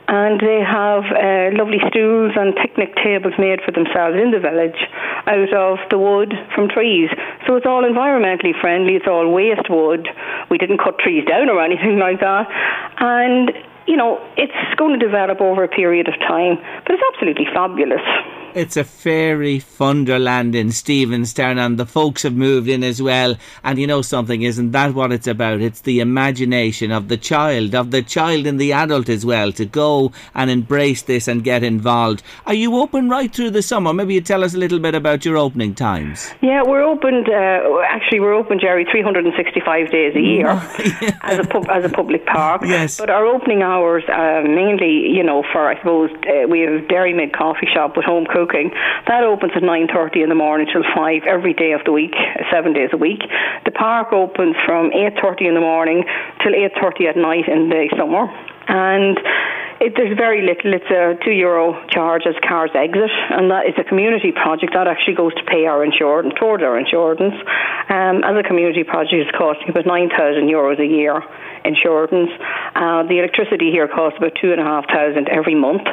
and they have uh, lovely stools and picnic tables made for themselves in the village out of the wood from trees. So it's all environmentally friendly, it's all waste wood. We didn't cut trees down or anything like that. And, you know, it's going to develop over a period of time, but it's absolutely fabulous. It's a fairy funderland in Stephenstown, and the folks have moved in as well. And you know something, isn't that what it's about? It's the imagination of the child, of the child and the adult as well, to go and embrace this and get involved. Are you open right through the summer? Maybe you tell us a little bit about your opening times. Yeah, we're open, uh, actually we're open, Jerry, three hundred sixty-five days a year yeah. as a pub, as a public park. Yes. But our opening hours uh, mainly, you know, for, I suppose, uh, we have Dairy Made Coffee Shop with home cooking. That opens at nine thirty in the morning till five every day of the week, seven days a week. The park opens from eight thirty in the morning till eight thirty at night in the summer. And it, there's very little. It's a two euro charge as cars exit, and that is a community project. That actually goes to pay our insurance, towards our insurance. Um, as a community project, it's costing about nine thousand euros a year insurance. Uh, the electricity here costs about two and a half thousand every month.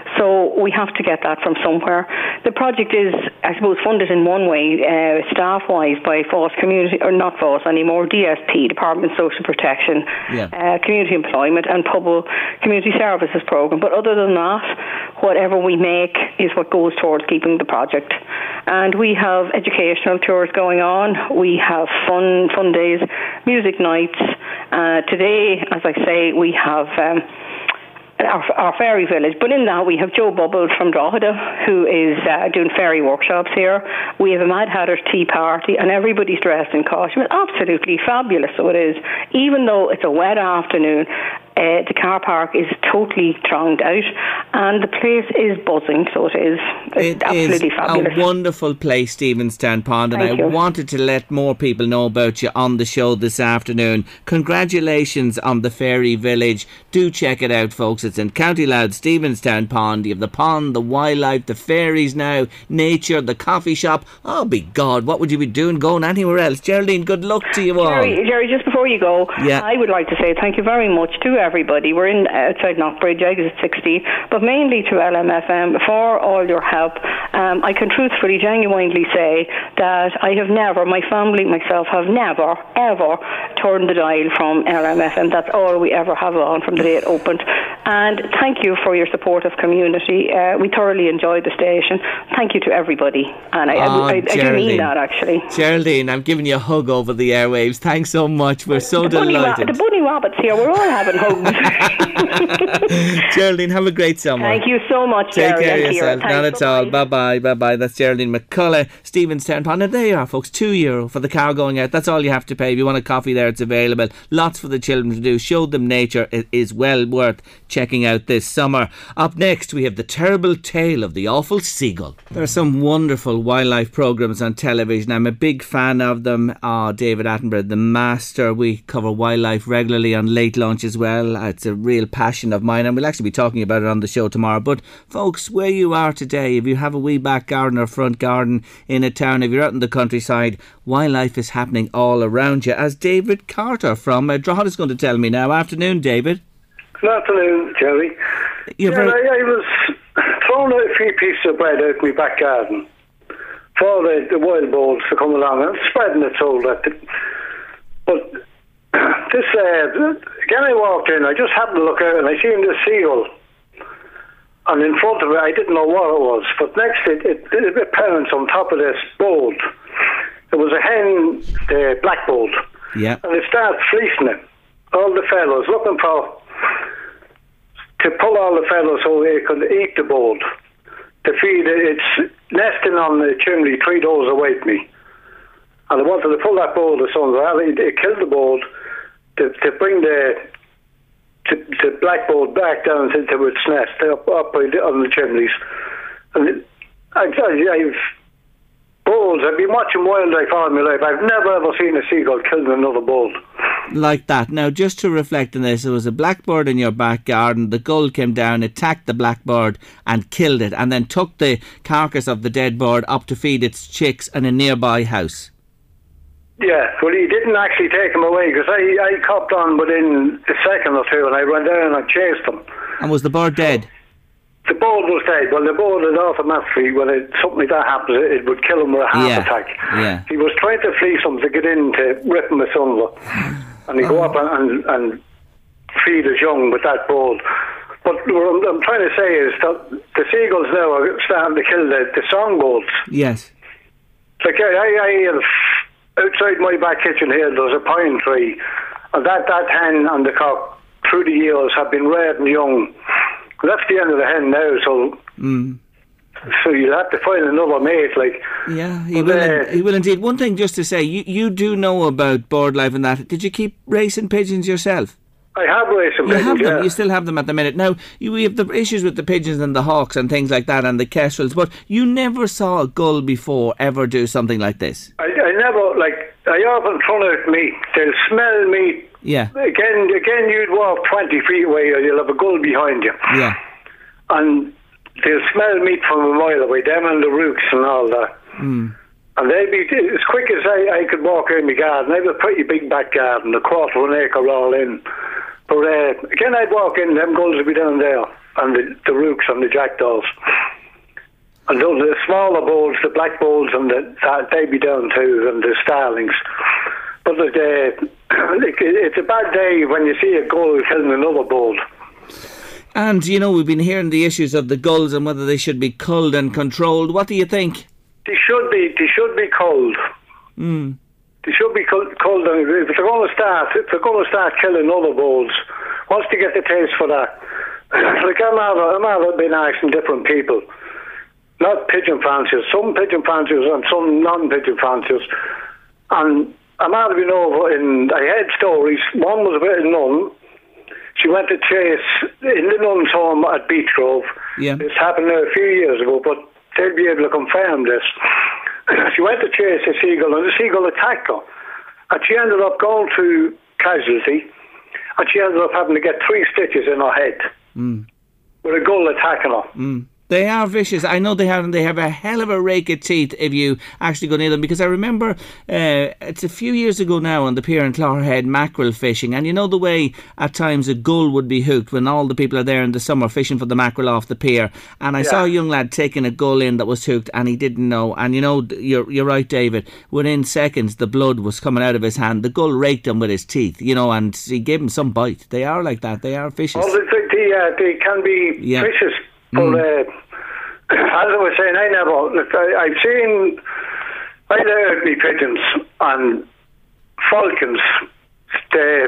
So we have to get that from somewhere. The project is, I suppose, funded in one way, uh, staff-wise, by F O S Community, or not F O S anymore, D S P, Department of Social Protection, yeah. uh, Community Employment and Public Community Services Programme. But other than that, whatever we make is what goes towards keeping the project. And we have educational tours going on. We have fun, fun days, music nights. Uh, today, as I say, we have... Um, Our, our fairy village, but in that we have Joe Bubbles from Drogheda, who is uh, doing fairy workshops here. We have a Mad Hatter's tea party, and everybody's dressed in costume. It's absolutely fabulous, so it is. Even though it's a wet afternoon, uh, the car park is totally thronged out, and the place is buzzing, so it is. It's it absolutely is fabulous. A wonderful place, Stephenstown Pond, and Thank I you. wanted to let more people know about you on the show this afternoon. Congratulations on the fairy village. Do check it out, folks. It's in County Loud, Stephenstown Pond. You have the pond, the wildlife, the fairies now, nature, the coffee shop. Oh, be God, what would you be doing going anywhere else? Geraldine, good luck to you all. Jerry, Jerry, just before you go, yeah. I would like to say thank you very much to everybody. We're in outside Knockbridge, exit sixteen, but mainly to L M F M for all your help. Um, I can truthfully, genuinely say that I have never, my family, myself, have never, ever turned the dial from L M F M. That's all we ever have on from the day it opened. And thank you for your support of community. Uh, we thoroughly enjoyed the station. Thank you to everybody. And I, oh, I, I, I do mean that, actually. Geraldine, I'm giving you a hug over the airwaves. Thanks so much. We're so the delighted. Ra- the bunny rabbits here, we're all having hugs. Geraldine, have a great summer. Thank you so much, Take Jerry. care of Thank yourself. you. Not at all. Bye-bye. Bye-bye. That's Geraldine McCullough, Stephenstown Pond. And there you are, folks. Two euro for the car going out. That's all you have to pay. If you want a coffee there, it's available. Lots for the children to do. Show them nature. It is well worth checking out this summer. Up next, we have The Terrible Tale of the Awful Seagull. There are some wonderful wildlife programmes on television. I'm a big fan of them. Oh, David Attenborough, the master. We cover wildlife regularly on Late Lunch as well. It's a real passion of mine, and we'll actually be talking about it on the show tomorrow. But folks, where you are today, if you have a wee back garden or front garden in a town, if you're out in the countryside, wildlife is happening all around you, as David Carter from uh, Drogheda is going to tell me now. Afternoon, David. Good afternoon, Jerry. You're yeah, very... I, I was throwing out a few pieces of bread out my back garden for the, the wild boars to come along and spreading it so that. The, but this, uh, again, I walked in, I just happened to look out and I seen this seagull. And in front of it, I didn't know what it was. But next, it, it, it appearance on top of this board. It was a hen, the blackboard. Yeah. And it started fleecing it. All the fellows looking for, to pull all the fellows so they could eat the board. To feed it, it's nesting on the chimney three doors away from me. And I wanted to pull that board as soon as well. It, it killed the board to, to bring the to, to blackboard back down into its nest up, up by the, on the chimneys. And it, I, I, I've bulls. I've been watching wildlife all my life. I've never ever seen a seagull killing another bull. Like that. Now, just to reflect on this, there was a blackbird in your back garden. The gull came down, attacked the blackbird and killed it, and then took the carcass of the dead bird up to feed its chicks in a nearby house. Yeah, well, he didn't actually take him away because I, I copped on within a second or two and I went down and I chased him. And was the bird dead? The bird was dead. Well, the bird is automatically, when it, something like that happens, it, it would kill him with a heart Yeah, attack. yeah. He was trying to fleece him to get in to rip him asunder. And he'd go up and, and, and feed his young with that bird. But what I'm, I'm trying to say is that the seagulls now are starting to kill the, the songbirds. Yes. Like I, I, I have, outside my back kitchen here, there's a pine tree, and that, that hen and the cock through the years have been rearing young. That's the end of the hen now, so Mm. so you'll have to find another mate. Like Yeah, he but, will. uh, in- he will indeed. One thing, just to say, you you do know about bird life and that. Did you keep racing pigeons yourself? I have racing You pigeons. have them. Yeah. You still have them at the minute. Now you we have the issues with the pigeons and the hawks and things like that and the kestrels. But you never saw a gull before ever do something like this. I, I never like. I often throw out meat. They'll smell meat. Yeah, Again, again, you'd walk twenty feet away, or you'll have a gull behind you, yeah. and they'll smell meat from a mile away. Them and the rooks and all that. Mm. And they'd be as quick as I, I could walk in my garden. I have a pretty big back garden, a quarter of an acre all in. But uh, again, I'd walk in, them gulls would be down there, and the, the rooks and the jackdaws. And those the smaller birds, the black birds, and the, that, they'd be down too, and the starlings. But uh, like, it's a bad day when you see a gull killing another bird. And you know we've been hearing the issues of the gulls and whether they should be culled and controlled. What do you think? They should be, they should be culled. Mm. They should be culled. culled and if they're going to start, if they're going to start killing other birds, once they get the taste for that, like I'm out, I'm out been asking different people, not pigeon fanciers, some pigeon fanciers and some non-pigeon fanciers, and I'm out of been over in. I heard stories. One was about a nun. She went to chase in the nun's home at Beach Grove. Yeah. This happened a few years ago, but they'll be able to confirm this. She went to chase a seagull, and the seagull attacked her. And she ended up going to casualty, and she ended up having to get three stitches in her head Mm. with a gull attacking her. Mm. They are vicious. I know they have, and they have a hell of a rake of teeth if you actually go near them. Because I remember uh, it's a few years ago now on the pier in Clogherhead mackerel fishing, and you know the way at times a gull would be hooked when all the people are there in the summer fishing for the mackerel off the pier. And I Yeah. saw a young lad taking a gull in that was hooked, and he didn't know. And you know, you're you're right, David. Within seconds, the blood was coming out of his hand. The gull raked him with his teeth, you know, and he gave him some bite. They are like that. They are vicious. Oh, they, they, they, uh, they can be Yeah. vicious, but Mm. uh, as I was saying, I never. Look, I, I've seen. I heard me pigeons and falcons. The,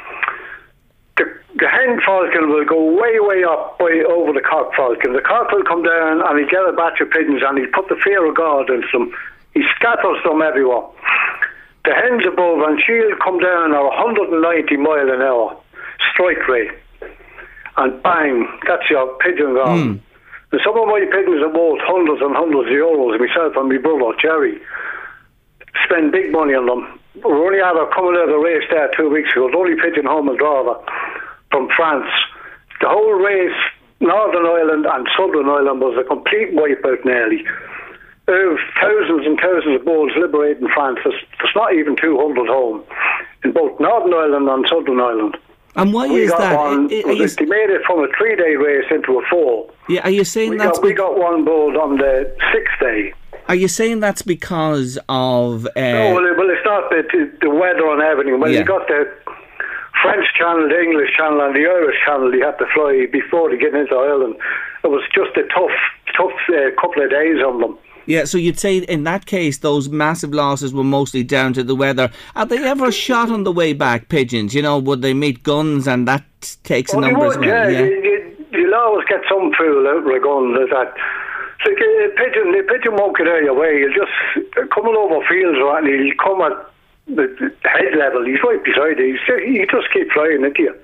the the hen falcon will go way way up way over the cock falcon. The cock will come down and he'll get a batch of pigeons and he'll put the fear of God into them. He scatters them everywhere. The hen's above and she'll come down at one hundred ninety mile an hour strike rate, and bang, that's your pigeon gone. Mm. And some of my pigeons are worth hundreds and hundreds of euros. Myself and my brother Jerry spend big money on them. We only had her coming out of the race there two weeks ago. The only pigeon home and driver from France. The whole race, Northern Ireland and Southern Ireland, was a complete wipeout nearly. There were thousands and thousands of birds liberating France. There's, there's not even two hundred home in both Northern Ireland and Southern Ireland. And why we is got that? One, I- I- are you- they made it from a three-day race into a four. Yeah, are you saying We that's got, we be- got one bird on the sixth day. Are you saying that's because of? Uh, No, well, it, well, it's not the, the, the weather and everything. Well, Yeah. you got the French channel, the English channel, and the Irish channel. You had to fly before they get into Ireland. It was just a tough, tough uh, couple of days on them. Yeah, so you'd say in that case those massive losses were mostly down to the weather. Are they ever shot on the way back, pigeons? You know, would they meet guns and that takes a Well, you number as would, well? yeah. You, you, you'll always get some fool out with a gun like that. It's like a pigeon, the pigeon won't get out of your way. He'll just coming over fields, right, and he'll come at the the head level. He's right beside you. He's, he just keep flying into you.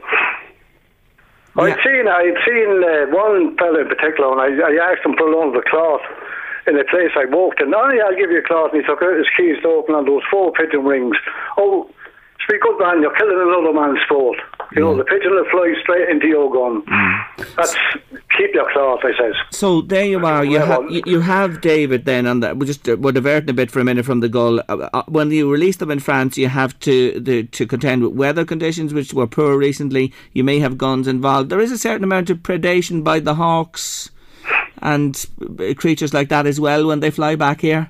Yeah. I'd seen, I'd seen uh, one fella in particular, and I, I asked him for a loan of a cloth in a place I walked in. Oh, yeah, I'll give you a cloth. And he took out his keys to open on those four pigeon rings. Oh, speak good, man, you're killing another man's sport. You know, the pigeon will fly straight into your gun. Mm. That's, he keep your cloth, I says. So there you are. You, ha- you, you have David then, and we're just uh, we're diverting a bit for a minute from the goal. Uh, uh, when you release them in France, you have to the, to contend with weather conditions, which were poor recently. You may have guns involved. There is a certain amount of predation by the hawks and uh, creatures like that as well when they fly back here.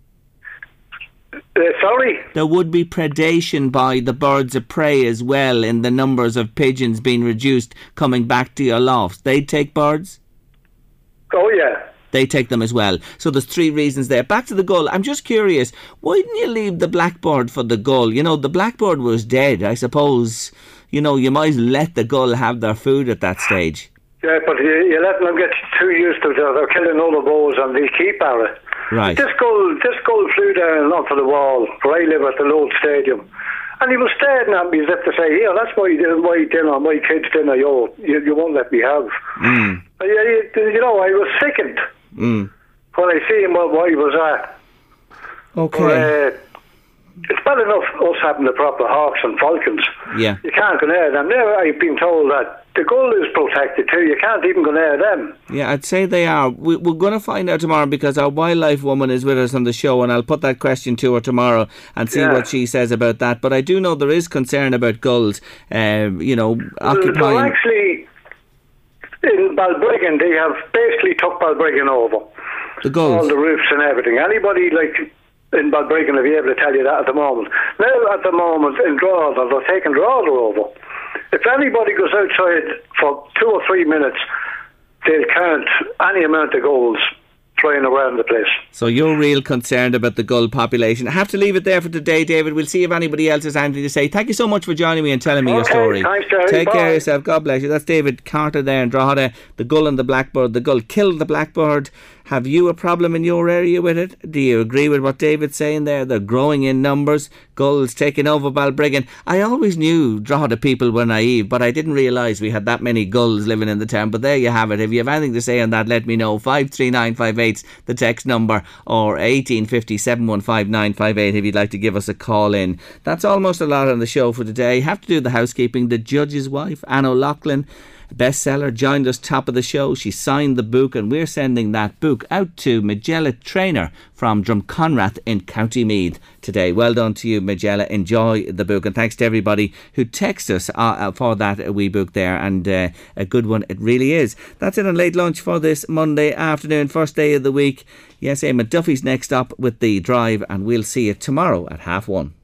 Uh, sorry? There would be predation by the birds of prey as well in the numbers of pigeons being reduced coming back to your lofts. They'd take birds? Oh, yeah. They take them as well. So there's three reasons there. Back to the gull. I'm just curious, why didn't you leave the blackbird for the gull? You know, the blackbird was dead. I suppose, you know, you might let the gull have their food at that stage. Yeah, but you, you let them get too used to it. They're killing all the bows and they keep at it. Right. This gull, this gull flew down onto the wall where I live at the Lord Stadium, and he was staring at me as if to say, "Here, that's my my dinner, my kids' dinner. Yo, you, you won't let me have." Mm. You, you know, I was sickened mm. when I see him where he was at. Okay. But, uh, it's bad enough us having the proper hawks and falcons. Yeah. You can't go near them. Now I've been told that the gull is protected too. You can't even go near them. Yeah, I'd say they are. We, we're going to find out tomorrow because our wildlife woman is with us on the show, and I'll put that question to her tomorrow and see Yeah. what she says about that. But I do know there is concern about gulls, um, you know, occupying... So actually, in Balbriggan, they have basically took Balbriggan over. The gulls? All the roofs and everything. Anybody like... in Balbriggan will be able to tell you that at the moment. Now, at the moment, in Drogheda, they're taking Drogheda over. If anybody goes outside for two or three minutes, they'll count any amount of gulls flying around the place. So you're real concerned about the gull population. I have to leave it there for today, David. We'll see if anybody else has anything to say. Thank you so much for joining me and telling me okay, your story. Thanks, Jerry. Take Bye. care of yourself. God bless you. That's David Carter there in Drogheda. The gull and the blackbird. The gull killed the blackbird. Have you a problem in your area with it? Do you agree with what David's saying there? They're growing in numbers. Gulls taking over Balbriggan. I always knew Drogheda people were naive, but I didn't realise we had that many gulls living in the town. But there you have it. If you have anything to say on that, let me know. five three nine five eight's the text number, or eighteen fifty, seven one five, nine five eight if you'd like to give us a call in. That's almost a lot on the show for today. Have to do the housekeeping. The Judge's Wife, Anne O'Loughlin, bestseller, joined us top of the show. She signed the book, and we're sending that book out to Magella Trainer from Drumconrath in County Meath today. Well done to you, Magella. Enjoy the book, and thanks to everybody who texted us uh, for that wee book there, and uh, a good one it really is. That's it on Late Lunch for this Monday afternoon, first day of the week. Yes, Eamon Duffy's next up with The Drive, and we'll see you tomorrow at half one.